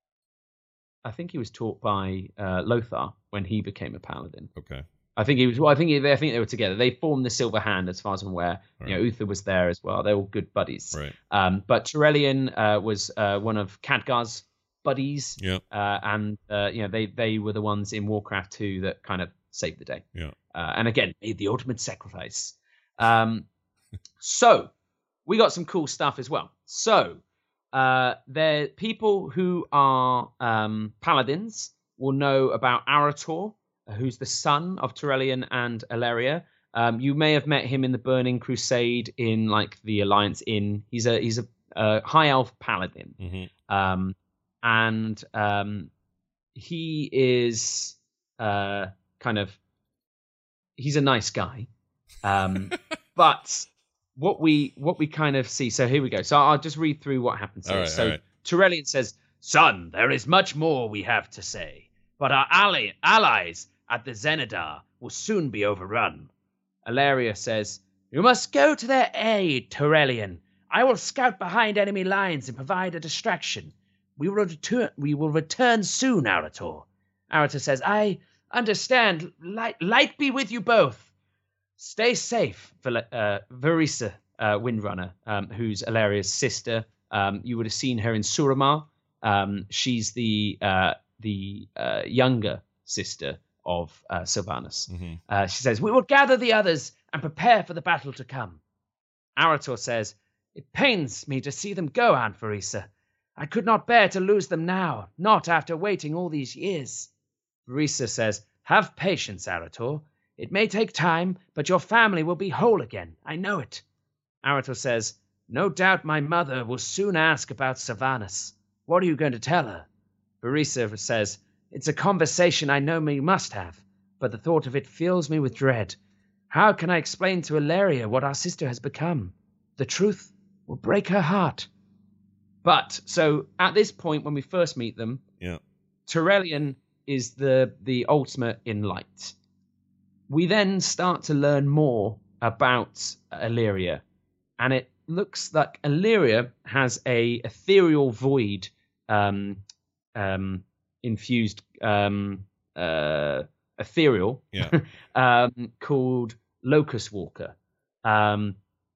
I think he was taught by uh, Lothar when he became a paladin. Okay. I think he was. Well, I think he, I think they were together. They formed the Silver Hand, as far as I'm aware. Right. You know, Uther was there as well. They're all good buddies. Right. Um, but Turellian uh, was uh, one of Khadgar's buddies, Yeah. uh, and uh, you know they they were the ones in Warcraft two that kind of saved the day. Yeah. Uh, and again, made the ultimate sacrifice. Um, so we got some cool stuff as well. So uh, there, people who are um, paladins will know about Arator, who's the son of Turellian and Illyria, Um, you may have met him in the Burning Crusade in like the Alliance Inn. He's a he's a, a high elf paladin, Mm-hmm. um, and um, he is uh, kind of he's a nice guy, um, but what we what we kind of see. So here we go. So I'll just read through what happens here. All right, so all right. Turellian says, "Son, there is much more we have to say, but our ally- allies at the Zenadar will soon be overrun." Alaria says, "You must go to their aid, Turellian. I will scout behind enemy lines and provide a distraction. We will return, we will return soon, Arator." Arator says, "I understand. Light, light be with you both. Stay safe, Val- uh, Varisa uh, Windrunner, um, who's Alaria's sister. Um, you would have seen her in Suramar. Um, she's the uh, the uh, younger sister of uh, Sylvanas. Mm-hmm. Uh, she says, "We will gather the others and prepare for the battle to come." Arator says, "It pains me to see them go, Aunt Varisa. I could not bear to lose them now, not after waiting all these years." Varisa says, "Have patience, Arator. It may take time, but your family will be whole again. I know it." Arator says, "No doubt my mother will soon ask about Sylvanas. What are you going to tell her?" Varisa says, "It's a conversation I know we must have, but the thought of it fills me with dread. How can I explain to Alaria what our sister has become? The truth will break her heart." But, so, at this point, when we first meet them, Yeah. Turellian is the, the ultimate in light. We then start to learn more about Illyria, and it looks like Illyria has a ethereal void um, um, infused um, uh, ethereal Yeah. um, called Locust Walker, um,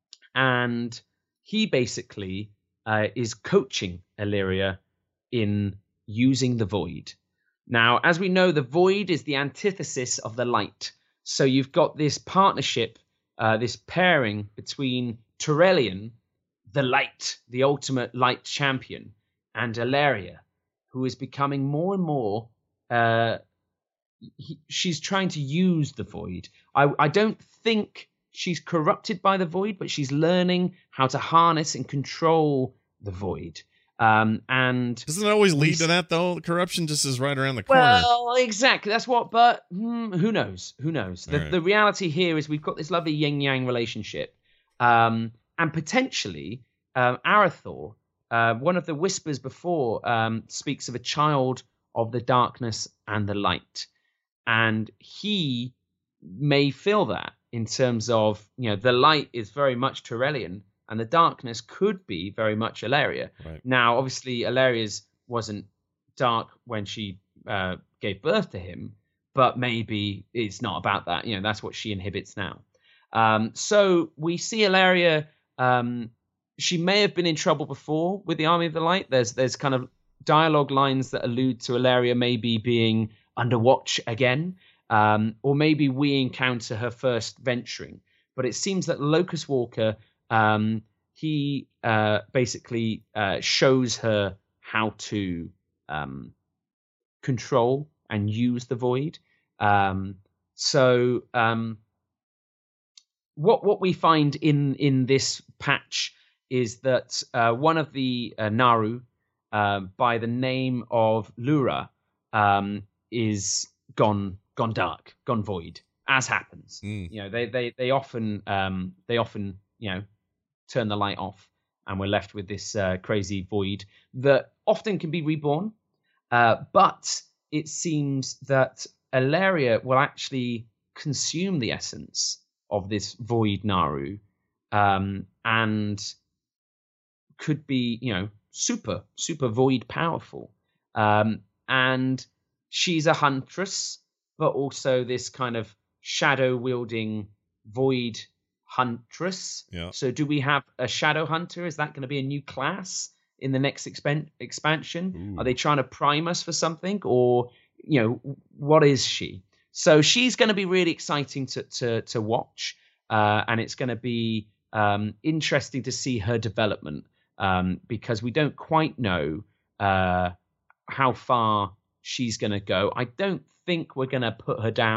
and he basically uh, is coaching Illyria in using the void. Now, as we know, the void is the antithesis of the light. So you've got this partnership, uh, this pairing between Turellian, the light, the ultimate light champion, and Ilaria, who is becoming more and more. Uh, he, she's trying to use the void. I, I don't think she's corrupted by the void, but she's learning how to harness and control the void. Um, and doesn't it always lead to that though? Corruption just is right around the corner. Well, exactly. That's what. But hmm, who knows? Who knows? The, right. the reality here is we've got this lovely yin yang relationship, um, and potentially um, Arathor, uh, one of the whispers before, um, speaks of a child of the darkness and the light, and he may feel that in terms of, you know, the light is very much Turellian. And the darkness could be very much Ilaria. Right. Now, obviously, Ilaria's wasn't dark when she uh, gave birth to him, but maybe it's not about that. You know, that's what she inhibits now. Um, so we see Ilaria. Um, she may have been in trouble before with the Army of the Light. There's there's kind of dialogue lines that allude to Ilaria maybe being under watch again, um, or maybe we encounter her first venturing. But it seems that Locust Walker. Um, he uh, basically uh, shows her how to um, control and use the void. Um, so um, what what we find in in this patch is that uh, one of the uh, Naru, uh, by the name of Lura, um, is gone gone dark, gone void, as happens. Mm. You know, they they they often um, they often you know. turn the light off, and we're left with this uh, crazy void that often can be reborn. Uh, but it seems that Ilaria will actually consume the essence of this void Naru, um, and could be, you know, super, super void powerful. Um, and she's a huntress, but also this kind of shadow wielding void huntress. Yeah. So do we have a shadow hunter? Is that going to be a new class in the next expan- expansion? Ooh. Are they trying to prime us for something, or, you know, what is she? So she's going to be really exciting to to to watch, uh, and it's going to be um, interesting to see her development, um, because we don't quite know uh, how far she's going to go. I don't think we're going to put her down.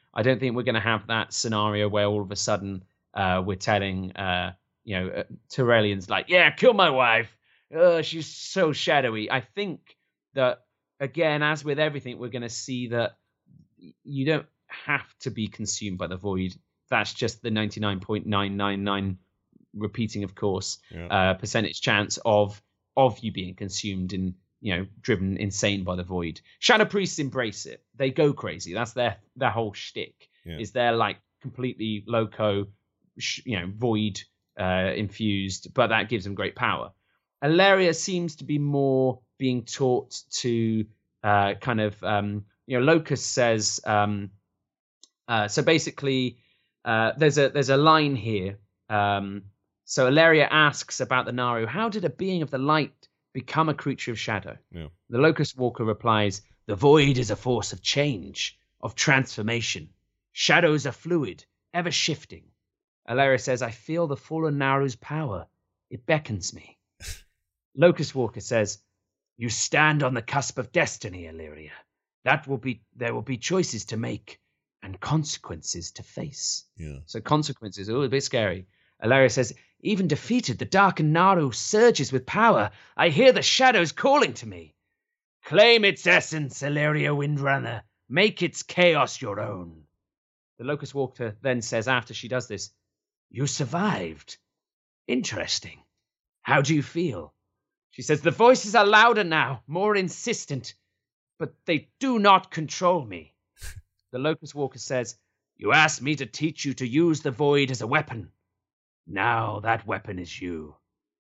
I don't think we're going to have that scenario where all of a sudden uh, we're telling, uh, you know, uh, Tyrellian's like, yeah, kill my wife. Oh, she's so shadowy. I think that, again, as with everything, we're going to see that you don't have to be consumed by the void. That's just the ninety-nine point nine nine nine repeating, of course, yeah. uh, percentage chance of of you being consumed and, you know, driven insane by the void. Shadow priests embrace it. They go crazy. That's their their whole shtick. Yeah. Is they're like completely loco, sh- you know, void uh, infused, but that gives them great power. Alleria seems to be more being taught to uh, kind of, um, you know, Locus says. Um, uh, so basically, uh, there's a there's a line here. Um, so Alleria asks about the Naru. How did a being of the light become a creature of shadow? Yeah. The Locust Walker replies, the void is a force of change, of transformation. Shadows are fluid, ever shifting. Alleria says, I feel the fallen Naru's power. It beckons me. Locust Walker says, you stand on the cusp of destiny, Alleria. That will be, there will be choices to make and consequences to face. Yeah. So consequences, oh, a bit scary. Alleria says, even defeated, the darkened Naru surges with power. I hear the shadows calling to me. Claim its essence, Alleria Windrunner. Make its chaos your own. The Locust Walker then says, after she does this, you survived. Interesting. How do you feel? She says, the voices are louder now, more insistent, but they do not control me. The Locust Walker says, you asked me to teach you to use the void as a weapon. Now that weapon is you.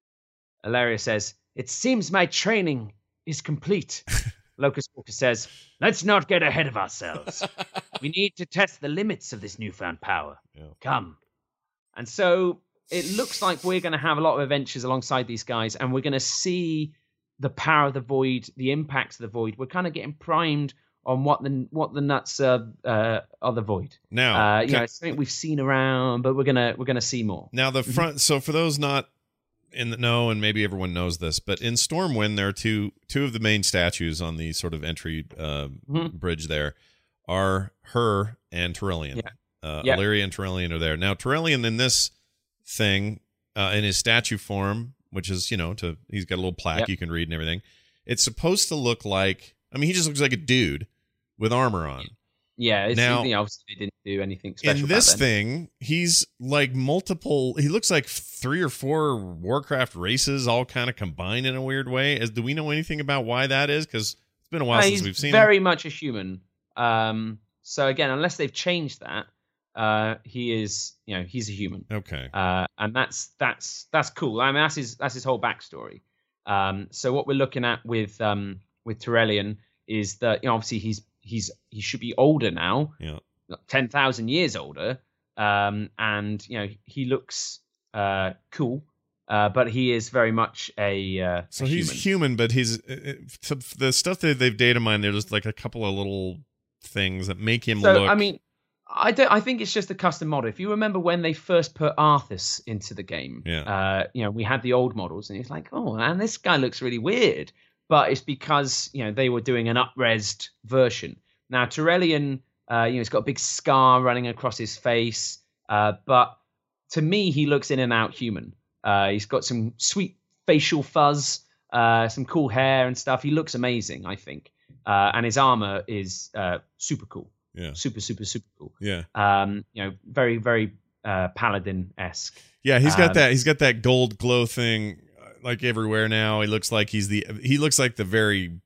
Alleria says, it seems my training is complete. Locust Walker says, let's not get ahead of ourselves. We need to test the limits of this newfound power. Yeah. Come. And so it looks like we're going to have a lot of adventures alongside these guys, and we're going to see the power of the void, the impacts of the void. We're kind of getting primed on what the what the nuts uh, uh, are the void. Now, uh, you know, it's something we've seen around, but we're gonna we're gonna see more. Now, the front. So, for those not in the know, and maybe everyone knows this, but in Stormwind, there are two two of the main statues on the sort of entry uh, mm-hmm. bridge. There are her and Tyrellian. Yeah. Uh, yeah. Alleria and Tyrellian are there. Now, Tyrellian in this thing, uh, in his statue form, which is, you know, to he's got a little plaque yep. you can read and everything. It's supposed to look like. I mean, he just looks like a dude with armor on. Yeah, it's, now, you know, obviously they didn't do anything special. In this about thing, he's like multiple. He looks like three or four Warcraft races, all kind of combined in a weird way. As do we know anything about why that is? Because it's been a while uh, since we've seen. Very him. much a human. Um, so again, unless they've changed that, uh, he is, you know, he's a human. Okay. Uh, and that's that's that's cool. I mean, that's his that's his whole backstory. Um, so what we're looking at with um with Tyrellian is that, you know, obviously he's he's he should be older now, yeah, ten thousand years older, um, and you know he looks uh, cool, uh, but he is very much a uh, so a he's human, but he's uh, the stuff that they've data mined. There's just like a couple of little things that make him so, look. I mean, I don't. I think it's just a custom model. If you remember when they first put Arthas into the game, yeah, uh, you know, we had the old models, and it's like, oh man, this guy looks really weird. But it's because, you know, they were doing an up-resed version. Now, Tyrellian, uh, you know, he's got a big scar running across his face. Uh, but to me, he looks in and out human. Uh, he's got some sweet facial fuzz, uh, some cool hair and stuff. He looks amazing, I think. Uh, and his armor is uh, super cool. Yeah. Super, super, super cool. Yeah. Um, you know, very, very uh, Paladin-esque. Yeah, he's got um, that. He's got that gold glow thing. Like everywhere now, he looks like he's the he looks like the very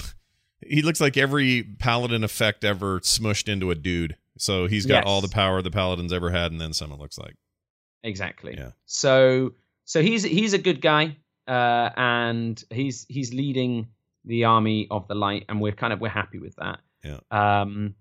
he looks like every paladin effect ever smushed into a dude. So he's got yes. all the power the paladins ever had, and then some. It looks like exactly. Yeah. So so he's he's a good guy, uh, and he's he's leading the army of the light, and we're kind of we're happy with that. Yeah. Um,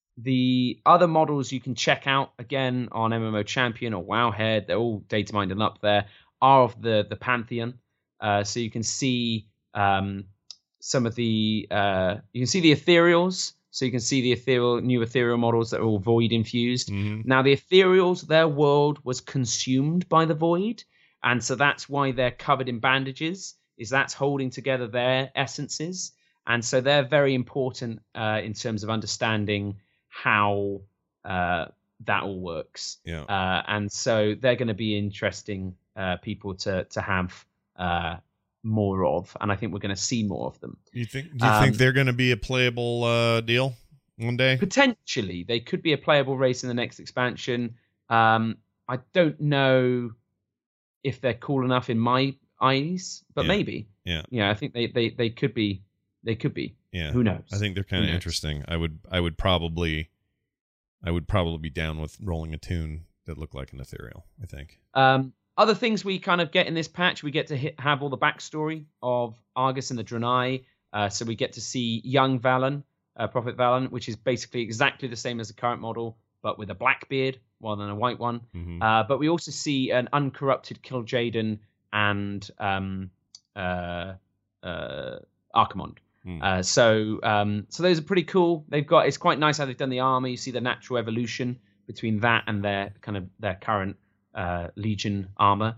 the other models you can check out again on M M O Champion or Wowhead, they're all data mined and up there. Are of the the Pantheon, uh, so you can see um, some of the uh, you can see the ethereals, so you can see the ethereal new ethereal models that are all void infused. Mm-hmm. Now the ethereals, their world was consumed by the void, and so that's why they're covered in bandages. Is that's holding together their essences, and so they're very important uh, in terms of understanding how uh, that all works. Yeah. Uh, and so they're going to be interesting uh, people to to have uh, more of, and I think we're going to see more of them. You think? Do you Um, think they're going to be a playable uh, deal one day? Potentially, they could be a playable race in the next expansion. Um, I don't know if they're cool enough in my eyes, but Yeah. maybe. Yeah. Yeah, I think they, they, they could be. They could be. Yeah. Who knows? I think they're kind Who of knows? interesting. I would I would probably I would probably be down with rolling a tune that looked like an ethereal, I think. Um, other things we kind of get in this patch, we get to hit, have all the backstory of Argus and the Draenei. Uh, so we get to see young Valen, uh, Prophet Valen, which is basically exactly the same as the current model, but with a black beard rather than a white one. Mhm. Uh, but we also see an uncorrupted Kil'jaeden and um, uh, uh, Archimonde. Hmm. Uh, so um, so those are pretty cool. They've got it's quite nice how they've done the armor. You see the natural evolution between that and their kind of their current uh, Legion armor.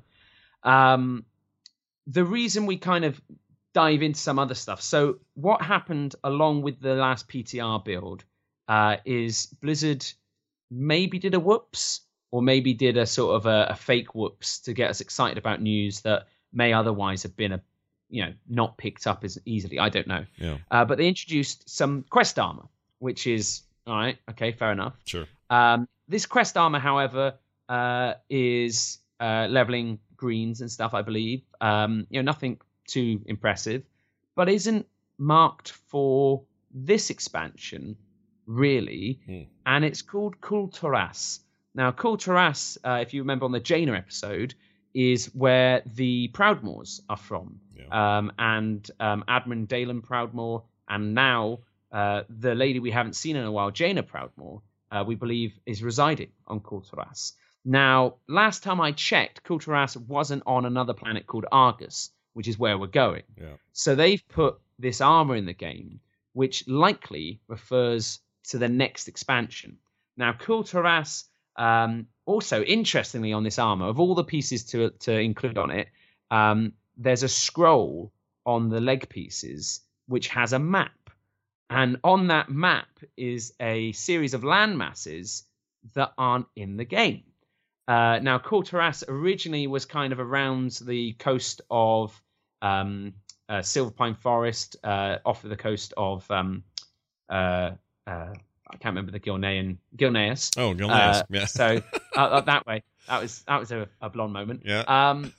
Um, the reason we kind of dive into some other stuff. So what happened along with the last P T R build uh, is Blizzard maybe did a whoops or maybe did a sort of a, a fake whoops to get us excited about news that may otherwise have been a you know not picked up as easily. I don't know. Yeah. Uh, but they introduced some quest armor, which is all right. Okay, fair enough. Sure. Um, this quest armor, however, uh, is uh, leveling greens and stuff, I believe. Um, you know, nothing too impressive, but isn't marked for this expansion, really. Hmm. And it's called Kul Tiras. Now, Kul Tiras, uh, if you remember on the Jaina episode, is where the Proudmoores are from. Yeah. Um, and um, Admiral Dalen Proudmoore, and now uh, the lady we haven't seen in a while, Jaina Proudmoore, uh, we believe is residing on Kul Tiras. Now, last time I checked, Kul Tiras wasn't on another planet called Argus, which is where we're going. Yeah. So they've put this armor in the game, which likely refers to the next expansion. Now, Kul Tiras, um, also interestingly on this armor, of all the pieces to to include on it, um, there's a scroll on the leg pieces which has a map. And on that map is a series of land masses that aren't in the game. Uh, now, Kul Tiras originally was kind of around the coast of um, uh, Silverpine Forest, uh, off of the coast of, um, uh, uh, I can't remember the Gilnean, Gilneas. Oh, Gilneas, Uh, yeah. So uh, that way, that was that was a, a blonde moment. Yeah. Um,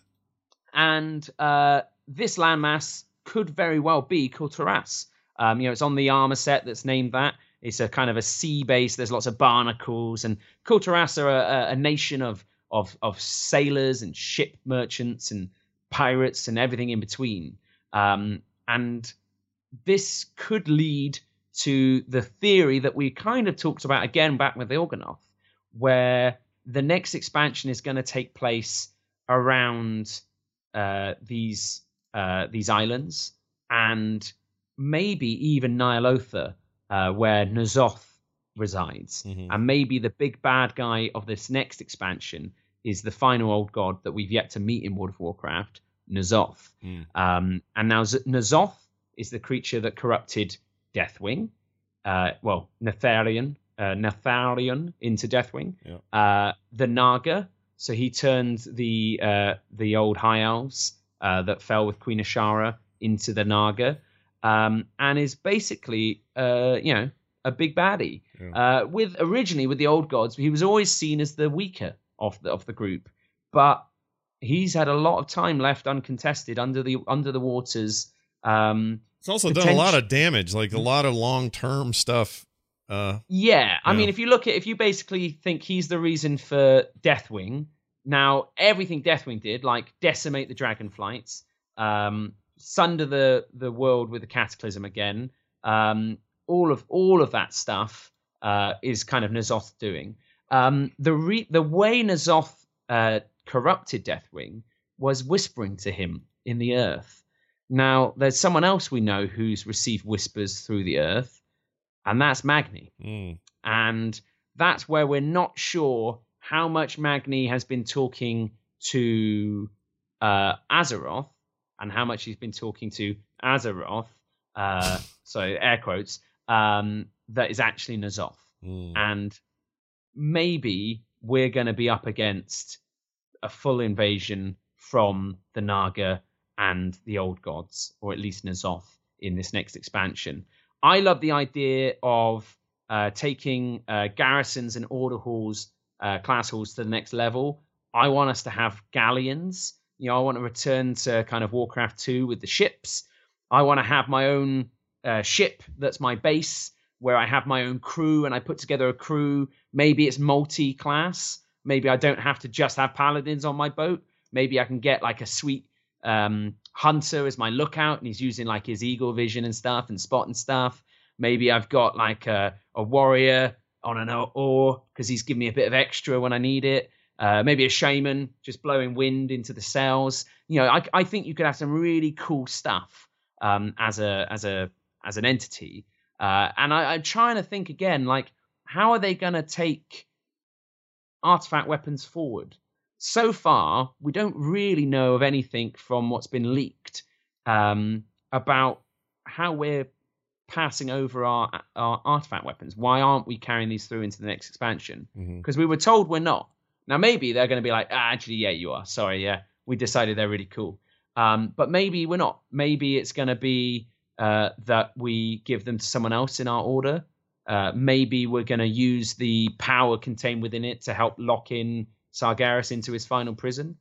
and uh, this landmass could very well be Kul Tiras. Um, you know, it's on the armor set that's named that. It's a kind of a sea base. There's lots of barnacles, and Kul Tiras are a, a nation of of of sailors and ship merchants and pirates and everything in between. Um, and this could lead to the theory that we kind of talked about again back with the Organoth, where the next expansion is going to take place around uh, these uh, these islands and maybe even Ny'alotha, uh, where N'Zoth resides. Mhm. And maybe the big bad guy of this next expansion is the final old god that we've yet to meet in World of Warcraft, N'Zoth. Mm. Um, and now Z- N'Zoth is the creature that corrupted Deathwing, uh, well, Netharion, uh, Netharion into Deathwing. Yeah. Uh, the Naga, so he turned the uh, the old High Elves uh, that fell with Queen Ashara into the Naga, um, and is basically, uh, you know, a big baddie. Yeah. Uh, with originally with the old gods, he was always seen as the weaker of the of the group, but he's had a lot of time left uncontested under the under the waters. Um, It's also done a lot of damage, like a lot of long term stuff. Uh, yeah, I Yeah. mean, if you look at if you basically think he's the reason for Deathwing, now everything Deathwing did, like decimate the Dragonflights, um, sunder the the world with the Cataclysm again, um, all of all of that stuff uh, is kind of N'Zoth doing. Um, the re- the way N'Zoth uh, corrupted Deathwing was whispering to him in the earth. Now, there's someone else we know who's received whispers through the earth, and that's Magni. mm, And that's where we're not sure how much Magni has been talking to uh, Azeroth and how much he's been talking to Azeroth, uh, so air quotes, um, that is actually N'Zoth. mm. And maybe we're going to be up against a full invasion from the Naga and the Old Gods, or at least N'Zoth in this next expansion. I love the idea of uh, taking uh, garrisons and order halls, uh, class halls to the next level. I want us to have galleons. You know, I want to return to kind of Warcraft two with the ships. I want to have my own uh, ship that's my base, where I have my own crew and I put together a crew. Maybe it's multi-class. Maybe I don't have to just have paladins on my boat. Maybe I can get like a sweet um, hunter as my lookout, and he's using like his eagle vision and stuff and spotting stuff. Maybe I've got like a, a warrior on an oar because he's giving me a bit of extra when I need it. Uh, maybe a shaman just blowing wind into the sails. You know, I, I think you could have some really cool stuff um, as a as a as an entity. Uh, and I, I'm trying to think again, like, how are they going to take artifact weapons forward? So far, we don't really know of anything from what's been leaked um, about how we're passing over our, our artifact weapons. Why aren't we carrying these through into the next expansion? Because mm-hmm. we were told we're not. Now, maybe they're going to be like, ah, actually, yeah, you are. Sorry, yeah, we decided they're really cool. Um, but maybe we're not. Maybe it's going to be uh, that we give them to someone else in our order. Uh, maybe we're going to use the power contained within it to help lock in Sargeras into his final prison.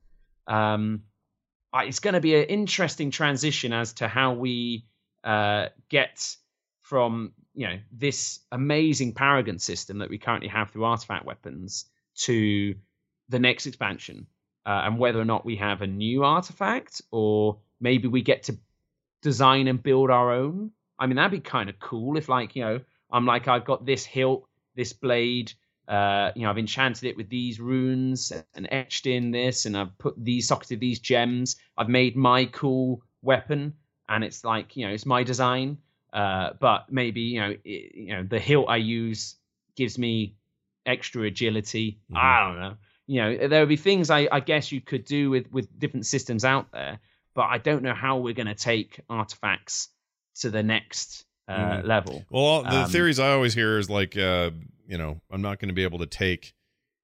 Um, it's going to be an interesting transition as to how we uh, get from, you know, this amazing Paragon system that we currently have through artifact weapons to the next expansion, uh, and whether or not we have a new artifact or maybe we get to design and build our own. I mean, that'd be kind of cool if, like, you know, I'm like, I've got this hilt, this blade, uh, you know, I've enchanted it with these runes and etched in this, and I've put these, socketed these gems. I've made my cool weapon, and it's like, you know, it's my design. Uh, but maybe, you know, it, you know, the hilt I use gives me extra agility. Mm-hmm. I don't know. You know, there would be things I, I guess you could do with, with different systems out there, but I don't know how we're going to take artifacts to the next uh, mm. level. Well, the um, theories I always hear is like, uh, you know, I'm not going to be able to take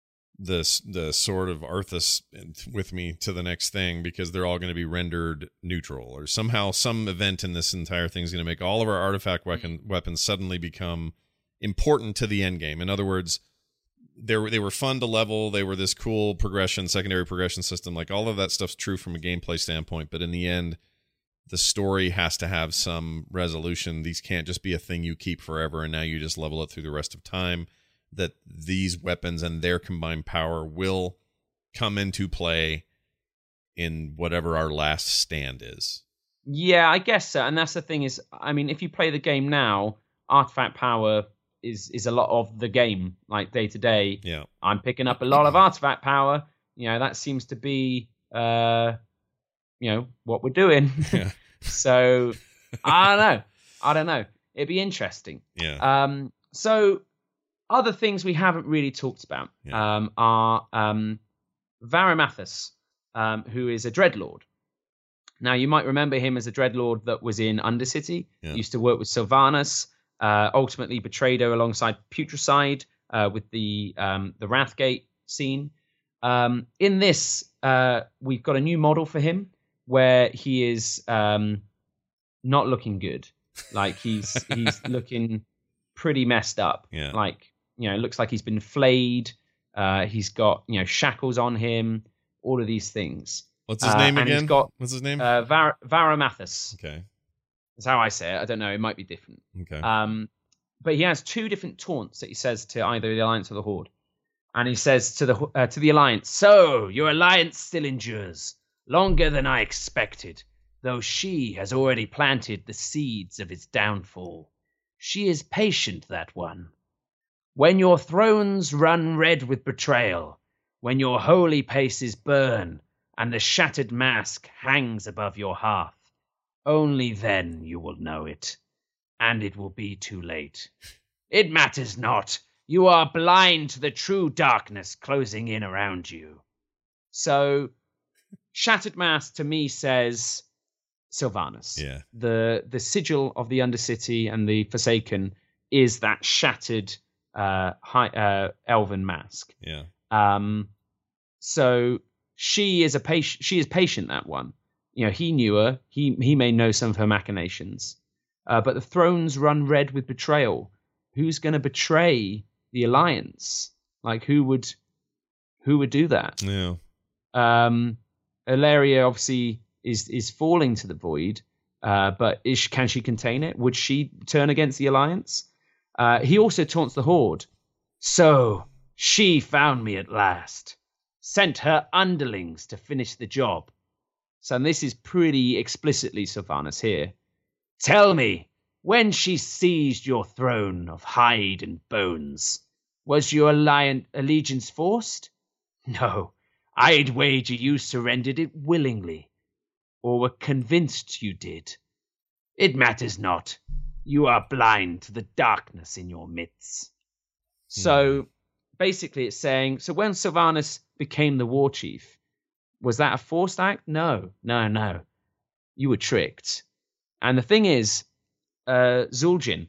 this the Sword of Arthas with me to the next thing because they're all going to be rendered neutral, or somehow some event in this entire thing is going to make all of our artifact weapon, weapons suddenly become important to the end game. In other words, they were they were fun to level. They were this cool progression, secondary progression system. Like, all of that stuff's true from a gameplay standpoint, but in the end, the story has to have some resolution. These can't just be a thing you keep forever and now you just level it through the rest of time. That these weapons and their combined power will come into play in whatever our last stand is. Yeah, I guess so. And that's the thing is, I mean, if you play the game now, artifact power is is a lot of the game, like day to day. Yeah, I'm picking up a lot of artifact power. You know, that seems to be, uh, you know, what we're doing. Yeah. So I don't know. I don't know. It'd be interesting. Yeah. Um. So other things we haven't really talked about yeah. um, are um, Varamathus, um, who is a Dreadlord. Now, you might remember him as a Dreadlord that was in Undercity. Yeah. Used to work with Sylvanas. Uh, ultimately betrayed her alongside Putricide uh, with the um, the Wrathgate scene. Um, in this, uh, we've got a new model for him where he is um, not looking good. Like, he's he's looking pretty messed up. Yeah. Like, you know, it looks like he's been flayed. Uh, he's got, you know, shackles on him. All of these things. What's his name uh, again? He's got, What's his name? Uh, Var- Varamathus. Okay. That's how I say it. I don't know. It might be different. Okay. Um, but he has two different taunts that he says to either the Alliance or the Horde. And he says to the uh, to the Alliance, "So, your alliance still endures, longer than I expected, though she has already planted the seeds of its downfall. She is patient, that one. When your thrones run red with betrayal, when your holy paces burn, and the shattered mask hangs above your hearth, only then you will know it, and it will be too late. It matters not. You are blind to the true darkness closing in around you." So, Shattered Mask to me says Sylvanas. Yeah. The the sigil of the Undercity and the Forsaken is that shattered uh, high, uh, elven mask. Yeah. Um, so she is a patient. She is patient. That one, you know, he knew her. He he may know some of her machinations, uh, but the thrones run red with betrayal. Who's going to betray the alliance? Like who would, who would do that? Yeah. Um, Ilaria obviously is is falling to the void, uh, but is can she contain it? Would she turn against the alliance? Uh, he also taunts the Horde. So she found me at last. Sent her underlings to finish the job. So this is pretty explicitly Sylvanas here. Tell me, when she seized your throne of hide and bones, was your alliance allegiance forced? No, I'd wager you surrendered it willingly, or were convinced you did. It matters not. You are blind to the darkness in your midst. So basically it's saying, so when Sylvanas became the war chief, was that a forced act? No, no, no. You were tricked. And the thing is, uh, Zul'jin,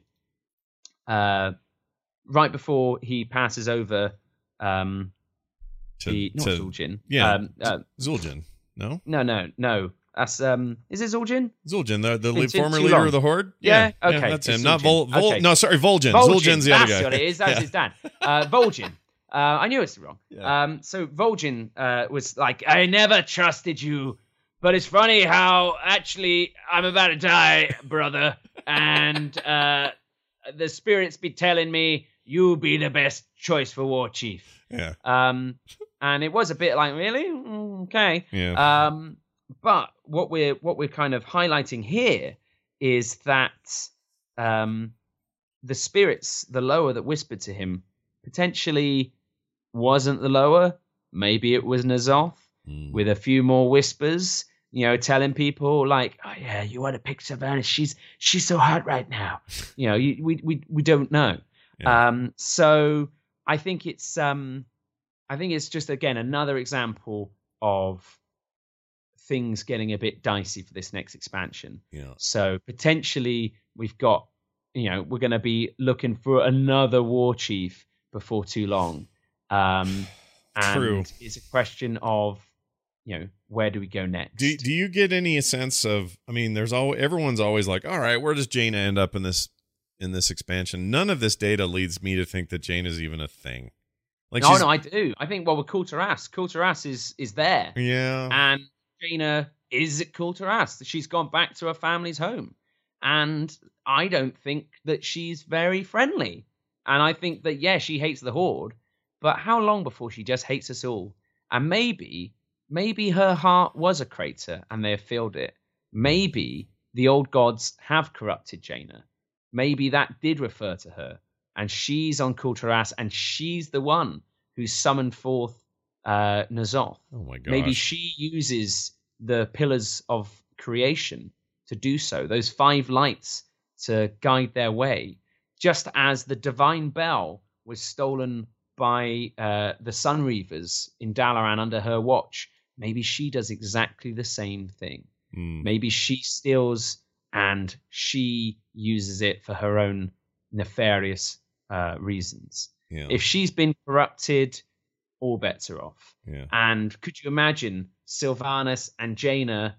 uh, right before he passes over um, To, the, not to, Zul'jin. Yeah. Um, uh, Zul'jin. No? no, no, no. That's, um, is it Zul'jin? Zul'jin, the, the Been lead, too- former too leader long. of the Horde? Yeah, okay, that's it's him. Not Zul'jin. Vol, Vol Okay. No, sorry, Vol'jin. Vol'jin, Zul'jin's the other that's guy. what it is. That's Yeah. his dad. Uh, Vol'jin. Uh, I knew it's wrong. Yeah. Um, so Vol'jin uh, was like, I never trusted you, but it's funny how actually I'm about to die, brother, and uh, the spirits be telling me you be the best choice for war chief. Yeah. Um, and it was a bit like, really? Mm, okay. Yeah. Um, but what we're what we're kind of highlighting here is that um, the spirits, the lower that whispered to him, potentially wasn't the lower. Maybe it was N'Zoth Mm. with a few more whispers, you know, telling people like, "Oh yeah, you want to pick Sylvanas? She's she's so hot right now." You know, you, we we we don't know. Yeah. Um, so I think it's um, I think it's just again another example of things getting a bit dicey for this next expansion. Yeah. So potentially we've got, you know, we're going to be looking for another war chief before too long. Um, and True. It's a question of, you know, where do we go next? Do do you get any sense of? I mean, there's always everyone's always like, all right, where does Jaina end up in this in this expansion? None of this data leads me to think that Jaina is even a thing. Like, no, she's, no, I do. I think well, with Kulturas, Kulturas is is there, yeah, and Jaina is at Kulturas. She's gone back to her family's home, and I don't think that she's very friendly. And I think that yeah, she hates the Horde, but how long before she just hates us all? And maybe. Maybe her heart was a crater and they have filled it. Maybe the old gods have corrupted Jaina. Maybe that did refer to her. And she's on Kulturas and she's the one who summoned forth uh, N'Zoth. oh my gosh, Maybe she uses the pillars of creation to do so, those five lights to guide their way, just as the divine bell was stolen by uh, the Sun Reavers in Dalaran under her watch. Maybe she does exactly the same thing. Mm. Maybe she steals and she uses it for her own nefarious uh, reasons. Yeah. If she's been corrupted, all bets are off. Yeah. And could you imagine Sylvanas and Jaina,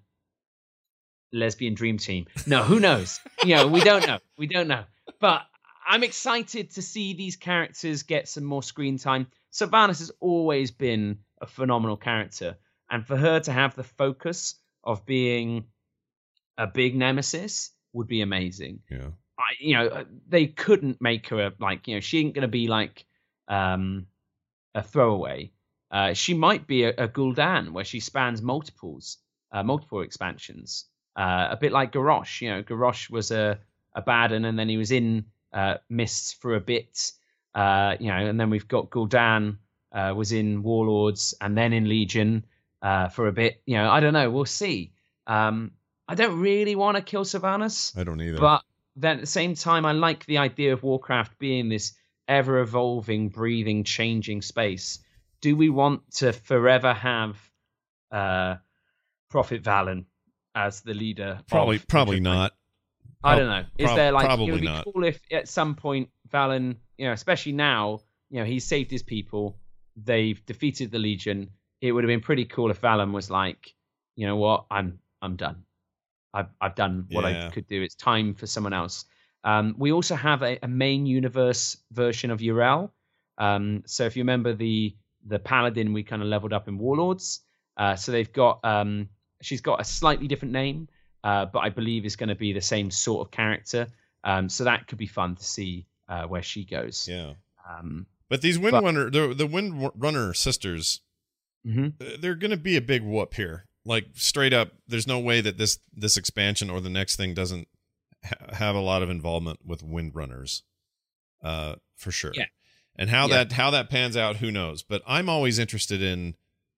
lesbian dream team? No, who knows? You know, we don't know. We don't know. But I'm excited to see these characters get some more screen time. Sylvanas has always been a phenomenal character. And for her to have the focus of being a big nemesis would be amazing. Yeah. I, you know, they couldn't make her a, like, you know, she ain't going to be like um, a throwaway. Uh, she might be a, a Gul'dan where she spans multiples, uh, multiple expansions. Uh, a bit like Garrosh. You know, Garrosh was a, a bad one and then he was in uh, Mists for a bit. Uh, you know, and then we've got Gul'dan uh, was in Warlords and then in Legion. Uh, for a bit, you know, I don't know. We'll see. Um, I don't really want to kill Sylvanas. I don't either. But then at the same time, I like the idea of Warcraft being this ever-evolving, breathing, changing space. Do we want to forever have uh, Prophet Valen as the leader? Probably, of probably Witcher? not. I don't know. Is Prob- there like probably it would be not. cool if at some point Valen, you know, especially now, you know, he's saved his people, they've defeated the Legion. It would have been pretty cool if Valen was like, you know what, I'm I'm done. I've I've done what Yeah. I could do. It's time for someone else. Um, we also have a, a main universe version of Yrel. Um, so if you remember the the Paladin, we kind of leveled up in Warlords. Uh, so they've got um, she's got a slightly different name. Uh, but I believe is going to be the same sort of character. Um, so that could be fun to see uh, where she goes. Yeah. Um, But these but- Windrunner, the the Windrunner sisters, mhm. uh, they're going to be a big whoop here. Like straight up, there's no way that this this expansion or the next thing doesn't ha- have a lot of involvement with Windrunners, uh, for sure. Yeah. And how Yeah. that how that pans out, who knows? But I'm always interested in,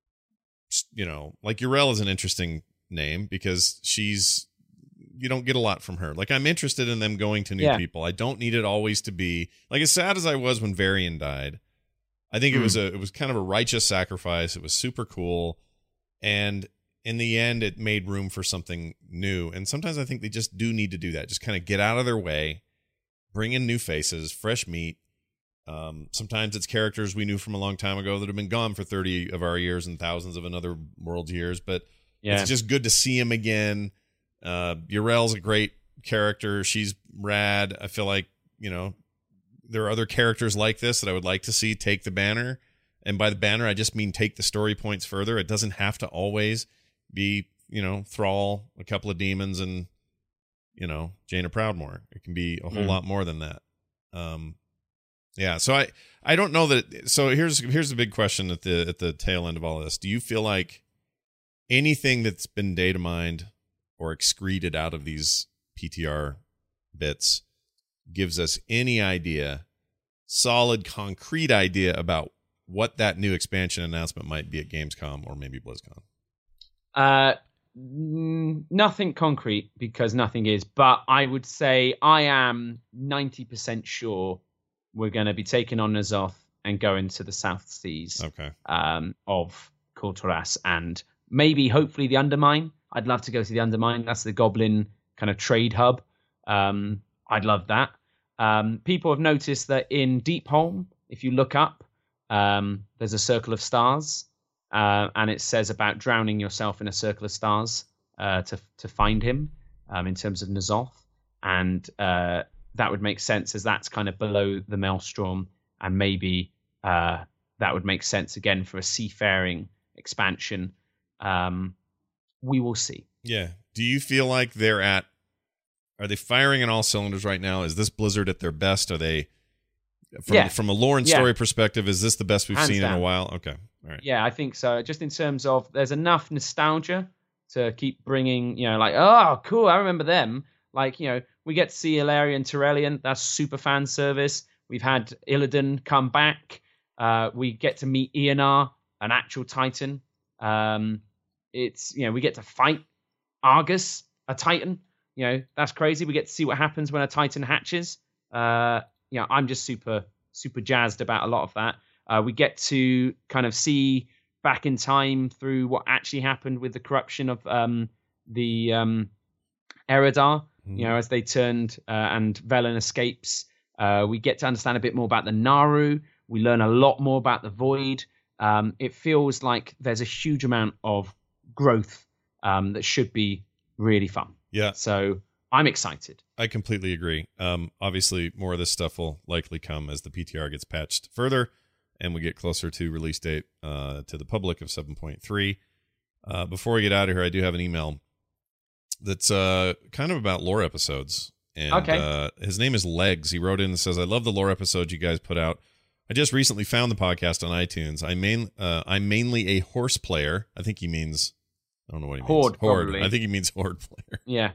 you know, like Yrel is an interesting name because she's you don't get a lot from her. Like I'm interested in them going to new Yeah. people. I don't need it always to be like as sad as I was when Varian died. I think it Mm. was a it was kind of a righteous sacrifice. It was super cool, and in the end, it made room for something new. And sometimes I think they just do need to do that. Just kind of get out of their way, bring in new faces, fresh meat. Um, sometimes it's characters we knew from a long time ago that have been gone for thirty of our years and thousands of another world's years, but Yeah. it's just good to see him again. Uh, Yrel's a great character. She's rad. I feel like, you know, there are other characters like this that I would like to see take the banner. And by the banner, I just mean take the story points further. It doesn't have to always be, you know, Thrall, a couple of demons, and, you know, Jaina Proudmoore. It can be a whole Mm. lot more than that. Um, yeah. So I, I don't know that. So here's, here's the big question at the, at the tail end of all of this. Do you feel like anything that's been data mined or excreted out of these P T R bits gives us any idea, solid, concrete idea about what that new expansion announcement might be at Gamescom or maybe BlizzCon? Uh, n- nothing concrete because nothing is, but I would say I am ninety percent sure we're going to be taking on N'Zoth and going to the South Seas Okay. um, of Kulturas and maybe, hopefully, the Undermine. I'd love to go to the Undermine. That's the Goblin kind of trade hub. Um, I'd love that. Um, people have noticed that in Deepholm, if you look up, um, there's a circle of stars. Uh, and it says about drowning yourself in a circle of stars uh, to to find him um, in terms of N'Zoth. And uh, that would make sense as that's kind of below the Maelstrom. And maybe uh, that would make sense again for a seafaring expansion. Um, we will see. Yeah. Do you feel like they're at, are they firing on all cylinders right now? Is this Blizzard at their best? Are they, from, Yeah. from a lore and Yeah. story perspective, is this the best we've Hands seen in a down. while? Okay. All right. Yeah, I think so. Just in terms of there's enough nostalgia to keep bringing, you know, like, oh, cool, I remember them. Like, you know, we get to see Ilarion Terrellian. That's super fan service. We've had Illidan come back. Uh, we get to meet Eonar, an actual Titan. Um, it's, you know, we get to fight Argus, a Titan. You know, that's crazy. We get to see what happens when a Titan hatches. Uh, you know, I'm just super, super jazzed about a lot of that. Uh, we get to kind of see back in time through what actually happened with the corruption of um, the um, Eredar, Mhm. you know, as they turned uh, and Velen escapes. Uh, we get to understand a bit more about the Naru. We learn a lot more about the Void. Um, it feels like there's a huge amount of growth um, that should be really fun. Yeah. So I'm excited. I completely agree. Um, obviously, more of this stuff will likely come as the P T R gets patched further and we get closer to release date uh, to the public of seven point three. Uh, before we get out of here, I do have an email that's uh, kind of about lore episodes. And Okay. uh, his name is Legs. He wrote in and says, I love the lore episodes you guys put out. I just recently found the podcast on iTunes. I main, uh, I'm mainly a horse player. I think he means, I don't know what he Horde, means. Horde. probably. I think he means horde player. Yeah.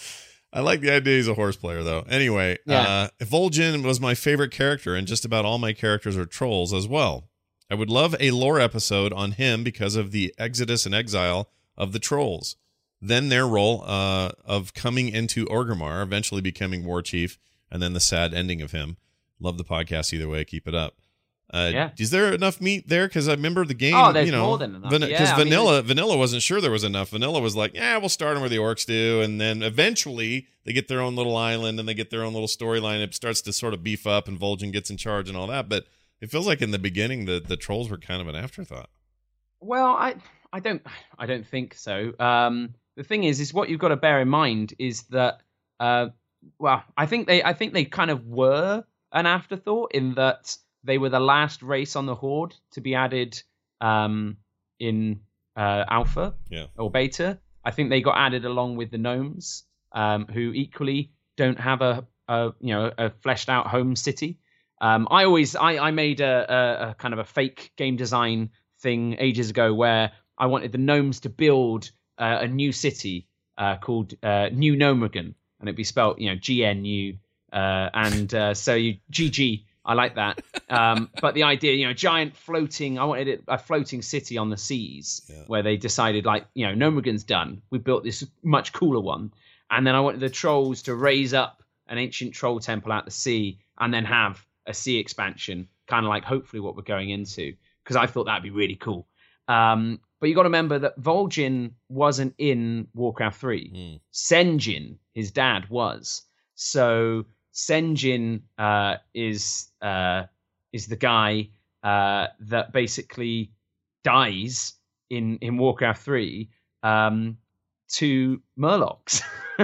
I like the idea he's a horse player, though. Anyway, Yeah. uh, Vol'jin was my favorite character, and just about all my characters are trolls as well. I would love a lore episode on him because of the exodus and exile of the trolls. Then their role uh, of coming into Orgrimmar, eventually becoming war chief, and then the sad ending of him. Love the podcast either way. Keep it up. Uh, Yeah. Is there enough meat there? Because I remember the game. Oh, there's you know, more than enough. Because Yeah, I mean, Vanilla, Vanilla wasn't sure there was enough. Vanilla was like, yeah, we'll start them where the orcs do, and then eventually they get their own little island and they get their own little storyline. It starts to sort of beef up, and Vol'jin gets in charge and all that. But it feels like in the beginning the the trolls were kind of an afterthought. Well, I I don't I don't think so. Um, the thing is, is what you've got to bear in mind is that, uh, well, I think they I think they kind of were an afterthought in that they were the last race on the Horde to be added um, in uh, Alpha yeah. or Beta. I think they got added along with the gnomes, um, who equally don't have a, a you know a fleshed out home city. Um, I always I, I made a, a, a kind of a fake game design thing ages ago where I wanted the gnomes to build uh, a new city uh, called uh, New Gnomegan, and it'd be spelled you know G N U, uh, and uh, so you G G. I like that. Um, but the idea, you know, giant floating, I wanted it a floating city on the seas yeah. where they decided like, you know, Gnomegan's done. We built this much cooler one. And then I wanted the trolls to raise up an ancient troll temple out the sea and then have a sea expansion, kind of like hopefully what we're going into, because I thought that'd be really cool. Um, but you got to remember that Vol'jin wasn't in Warcraft three. Mm. Sen'jin, his dad, was. So Sen'jin uh, is uh, is the guy uh, that basically dies in, in Warcraft three um, to Murlocs.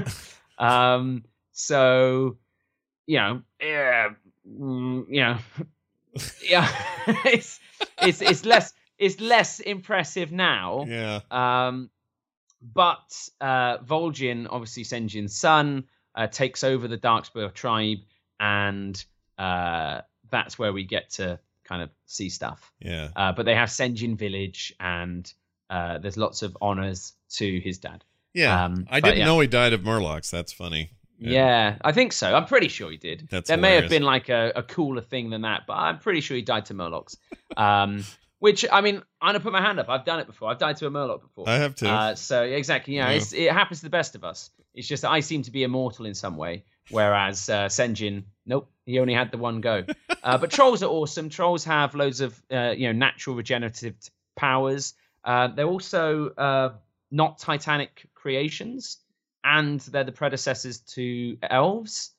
um, so, you know, yeah, mm, you know, yeah, it's it's it's less it's less impressive now. Yeah. Um, but uh, Vol'jin, obviously Sen'jin's son. Uh, takes over the Darkspur tribe, and uh, that's where we get to kind of see stuff. Yeah. Uh, but they have Sen'jin village, and uh, there's lots of honors to his dad. Yeah. Um, I but, didn't yeah. know he died of Murlocs. That's funny. Yeah. yeah, I think so. I'm pretty sure he did. That's there hilarious. may have been like a, a cooler thing than that, but I'm pretty sure he died to Murlocs. Um, which, I mean, I'm going to put my hand up. I've done it before. I've died to a Murloc before. I have too. Uh, so, exactly. You know, yeah. it's, it happens to the best of us. It's just that I seem to be immortal in some way, whereas uh, Sen'jin, nope, he only had the one go. Uh, but trolls are awesome. Trolls have loads of uh, you know natural regenerative t- powers. Uh, they're also uh, not Titanic creations, and they're the predecessors to elves.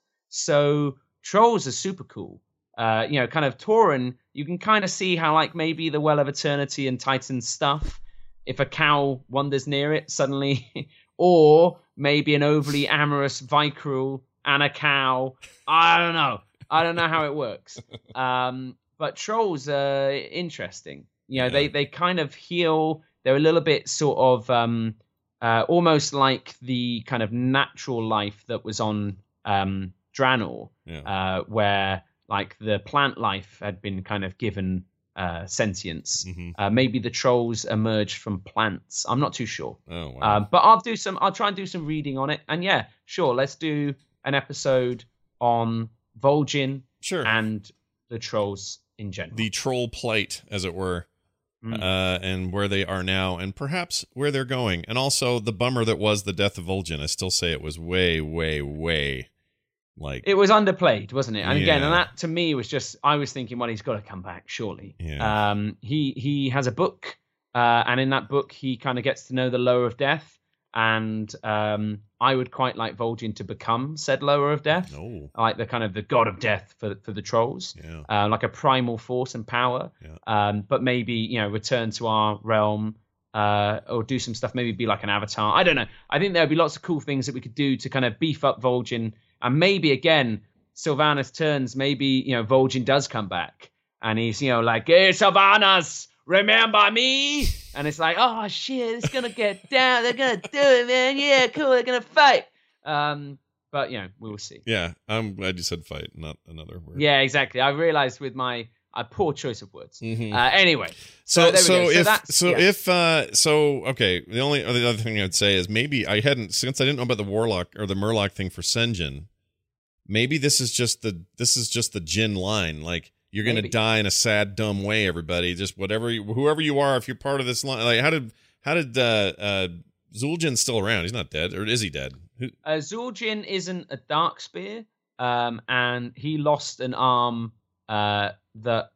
So trolls are super cool. Uh, you know, kind of Tauren, you can kind of see how like maybe the Well of Eternity and Titan stuff, if a cow wanders near it suddenly... Or maybe an overly amorous Vicruel and a cow. I don't know. I don't know how it works. Um, but trolls are interesting. You know, yeah. they, they kind of heal. They're a little bit sort of um, uh, almost like the kind of natural life that was on um, Draenor, yeah. uh, where like the plant life had been kind of given uh, sentience. Mm-hmm. Uh, maybe the trolls emerged from plants. I'm not too sure. Oh, wow. Uh, but I'll do some. I'll try and do some reading on it. And yeah, sure. Let's do an episode on Vol'jin sure. and the trolls in general. The troll plight, as it were, mm. uh, and where they are now, and perhaps where they're going, and also the bummer that was the death of Vol'jin. I still say it was way, way, way. Like it was underplayed, wasn't it? And yeah. again, and that to me was just I was thinking, well, he's got to come back, surely. Yeah. Um, he he has a book, uh, and in that book, he kind of gets to know the Lower of Death, and um, I would quite like Vol'jin to become said Lower of Death, oh. like the kind of the god of death for for the trolls, yeah. uh, like a primal force and power. Yeah. Um, but maybe you know return to our realm. Uh, or do some stuff, maybe be like an avatar. I don't know. I think there would be lots of cool things that we could do to kind of beef up Vol'jin. And maybe, again, Sylvanas turns, maybe, you know, Vol'jin does come back. And he's, you know, like, hey, Sylvanas, remember me? And it's like, oh, shit, it's going to get down. They're going to do it, man. Yeah, cool. They're going to fight. Um, but, you know, we will see. Yeah, I'm glad you said fight, not another word. Yeah, exactly. I realized with my... A poor choice of words. Mm-hmm. Uh, anyway, so so, so, so if that's, so yeah. if uh, so okay, the only the other thing I'd say is maybe I hadn't since I didn't know about the Warlock or the Murloc thing for Sen'jin. Maybe this is just the this is just the Jin line. Like you're gonna Maybe. die in a sad, dumb way. Everybody, just whatever, you, whoever you are, if you're part of this line. Like how did how did uh, uh, Zul'jin's still around? He's not dead, or is he dead? Who- uh, Zul'jin isn't a Darkspear, um, and he lost an arm uh, that.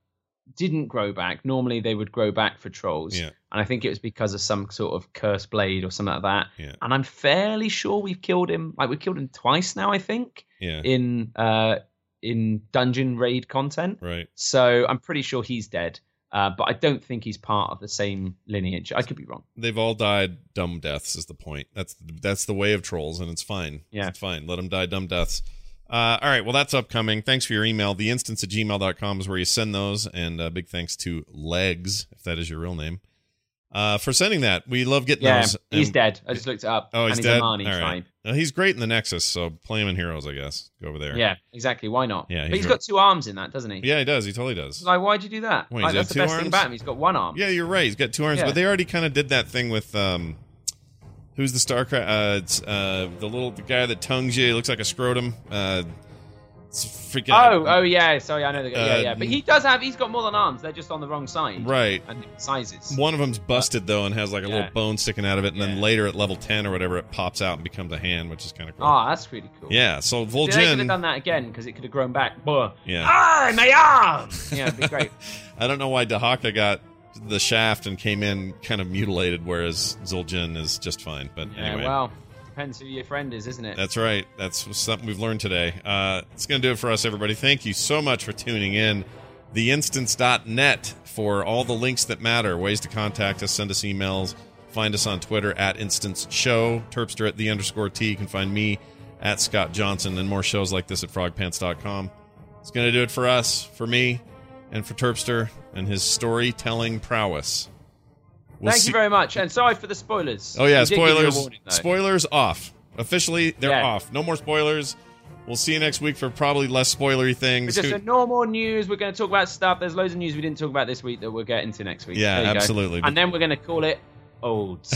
didn't grow back. Normally they would grow back for trolls. Yeah. And I think it was because of some sort of cursed blade or something like that. Yeah. And I'm fairly sure we've killed him. Like we've killed him twice now, I think. Yeah. In uh in dungeon raid content. Right. So I'm pretty sure he's dead. Uh, but I don't think he's part of the same lineage. I could be wrong. They've all died dumb deaths is the point. That's that's the way of trolls, and it's fine. Yeah. It's fine. Let them die dumb deaths. Uh, all right, well, that's upcoming. Thanks for your email. The instance at gmail dot com is where you send those, and uh, big thanks to Legs, if that is your real name, uh, for sending that. We love getting Yeah, those. he's and, dead. I just looked it up. Oh, he's and dead? He's a Marnie, all right. fine. Uh, he's great in the Nexus, so play him in Heroes, I guess. Go over there. Yeah, exactly. Why not? Yeah, but he's he's right. got two arms in that, doesn't he? Yeah, he does. He totally does. Like, why'd you do that? Wait, like, he's that's got the two best arms? thing about him. He's got one arm. Yeah, you're right. He's got two arms, Yeah. but they already kind of did that thing with... Um, who's the StarCraft? Uh, it's uh, the little the guy that tongues you. He looks like a scrotum. Uh, it's freaking... Oh, oh yeah. Sorry, I know the guy. Yeah, Uh, yeah. But he does have. He's got more than arms. They're just on the wrong side. Right. And different sizes. One of them's busted though and has like a Yeah. little bone sticking out of it, and then Yeah. later at level ten or whatever, it pops out and becomes a hand, which is kind of cool. Oh, that's pretty cool. Yeah. So See, they could have Vol'jin. done that again because it could have grown back. Buh. Yeah. Ah, my arm. Yeah, it'd be great. I don't know why Dahaka got the shaft and came in kind of mutilated, whereas Zul'jin is just fine. But Yeah, anyway. well, depends who your friend is, isn't it? That's right. That's something we've learned today. Uh, it's going to do it for us, everybody. Thank you so much for tuning in. the instance dot net for all the links that matter, ways to contact us, send us emails, find us on Twitter at Instance Show, Terpster at the underscore T. You can find me at Scott Johnson, and more shows like this at frog pants dot com. It's going to do it for us, for me, and for Terpster and his storytelling prowess. We'll Thank see- you very much, and sorry for the spoilers. Oh yeah, We did give you a spoilers. warning, though. Spoilers off. Officially, they're Yeah. off. No more spoilers. We'll see you next week for probably less spoilery things. It's just Who- a normal news. We're going to talk about stuff. There's loads of news we didn't talk about this week that we'll get into next week. Yeah, There you go. absolutely. And then we're going to call it Olds.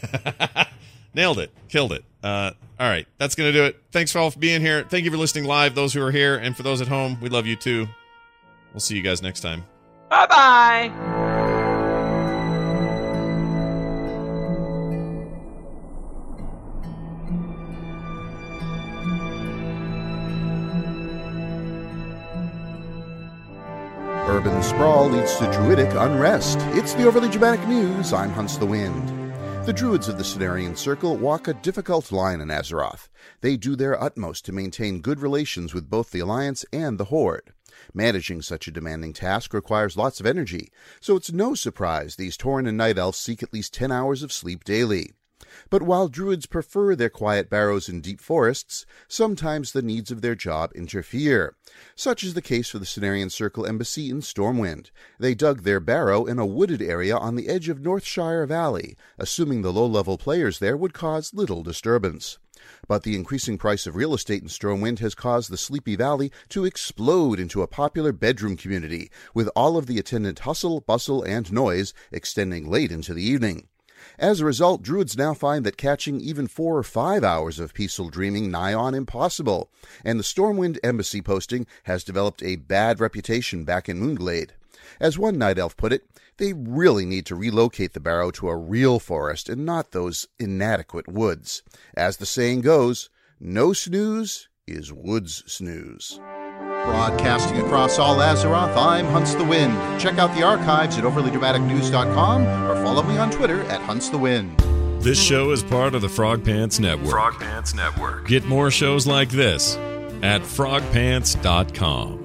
Nailed it. Killed it. Uh, all right, that's going to do it. Thanks for all for being here. Thank you for listening live, those who are here, and for those at home, we love you too. We'll see you guys next time. Bye bye. Urban sprawl leads to druidic unrest. It's the Overly Dramatic News. I'm Hunts the Wind. The druids of the Cenarian Circle walk a difficult line in Azeroth. They do their utmost to maintain good relations with both the Alliance and the Horde. Managing such a demanding task requires lots of energy, so it's no surprise these Tauren and Night Elves seek at least ten hours of sleep daily. But while druids prefer their quiet barrows in deep forests, sometimes the needs of their job interfere. Such is the case for the Cenarian Circle Embassy in Stormwind. They dug their barrow in a wooded area on the edge of Northshire Valley, assuming the low-level players there would cause little disturbance. But the increasing price of real estate in Stormwind has caused the Sleepy Valley to explode into a popular bedroom community, with all of the attendant hustle, bustle, and noise extending late into the evening. As a result, druids now find that catching even four or five hours of peaceful dreaming nigh on impossible, and the Stormwind Embassy posting has developed a bad reputation back in Moonglade. As one Night Elf put it, they really need to relocate the barrow to a real forest and not those inadequate woods. As the saying goes, no snooze is woods snooze. Broadcasting across all Azeroth, I'm Hunts the Wind. Check out the archives at overly dramatic news dot com or follow me on Twitter at Hunts the Wind. This show is part of the Frog Pants Network. Frog Pants Network. Get more shows like this at frog pants dot com.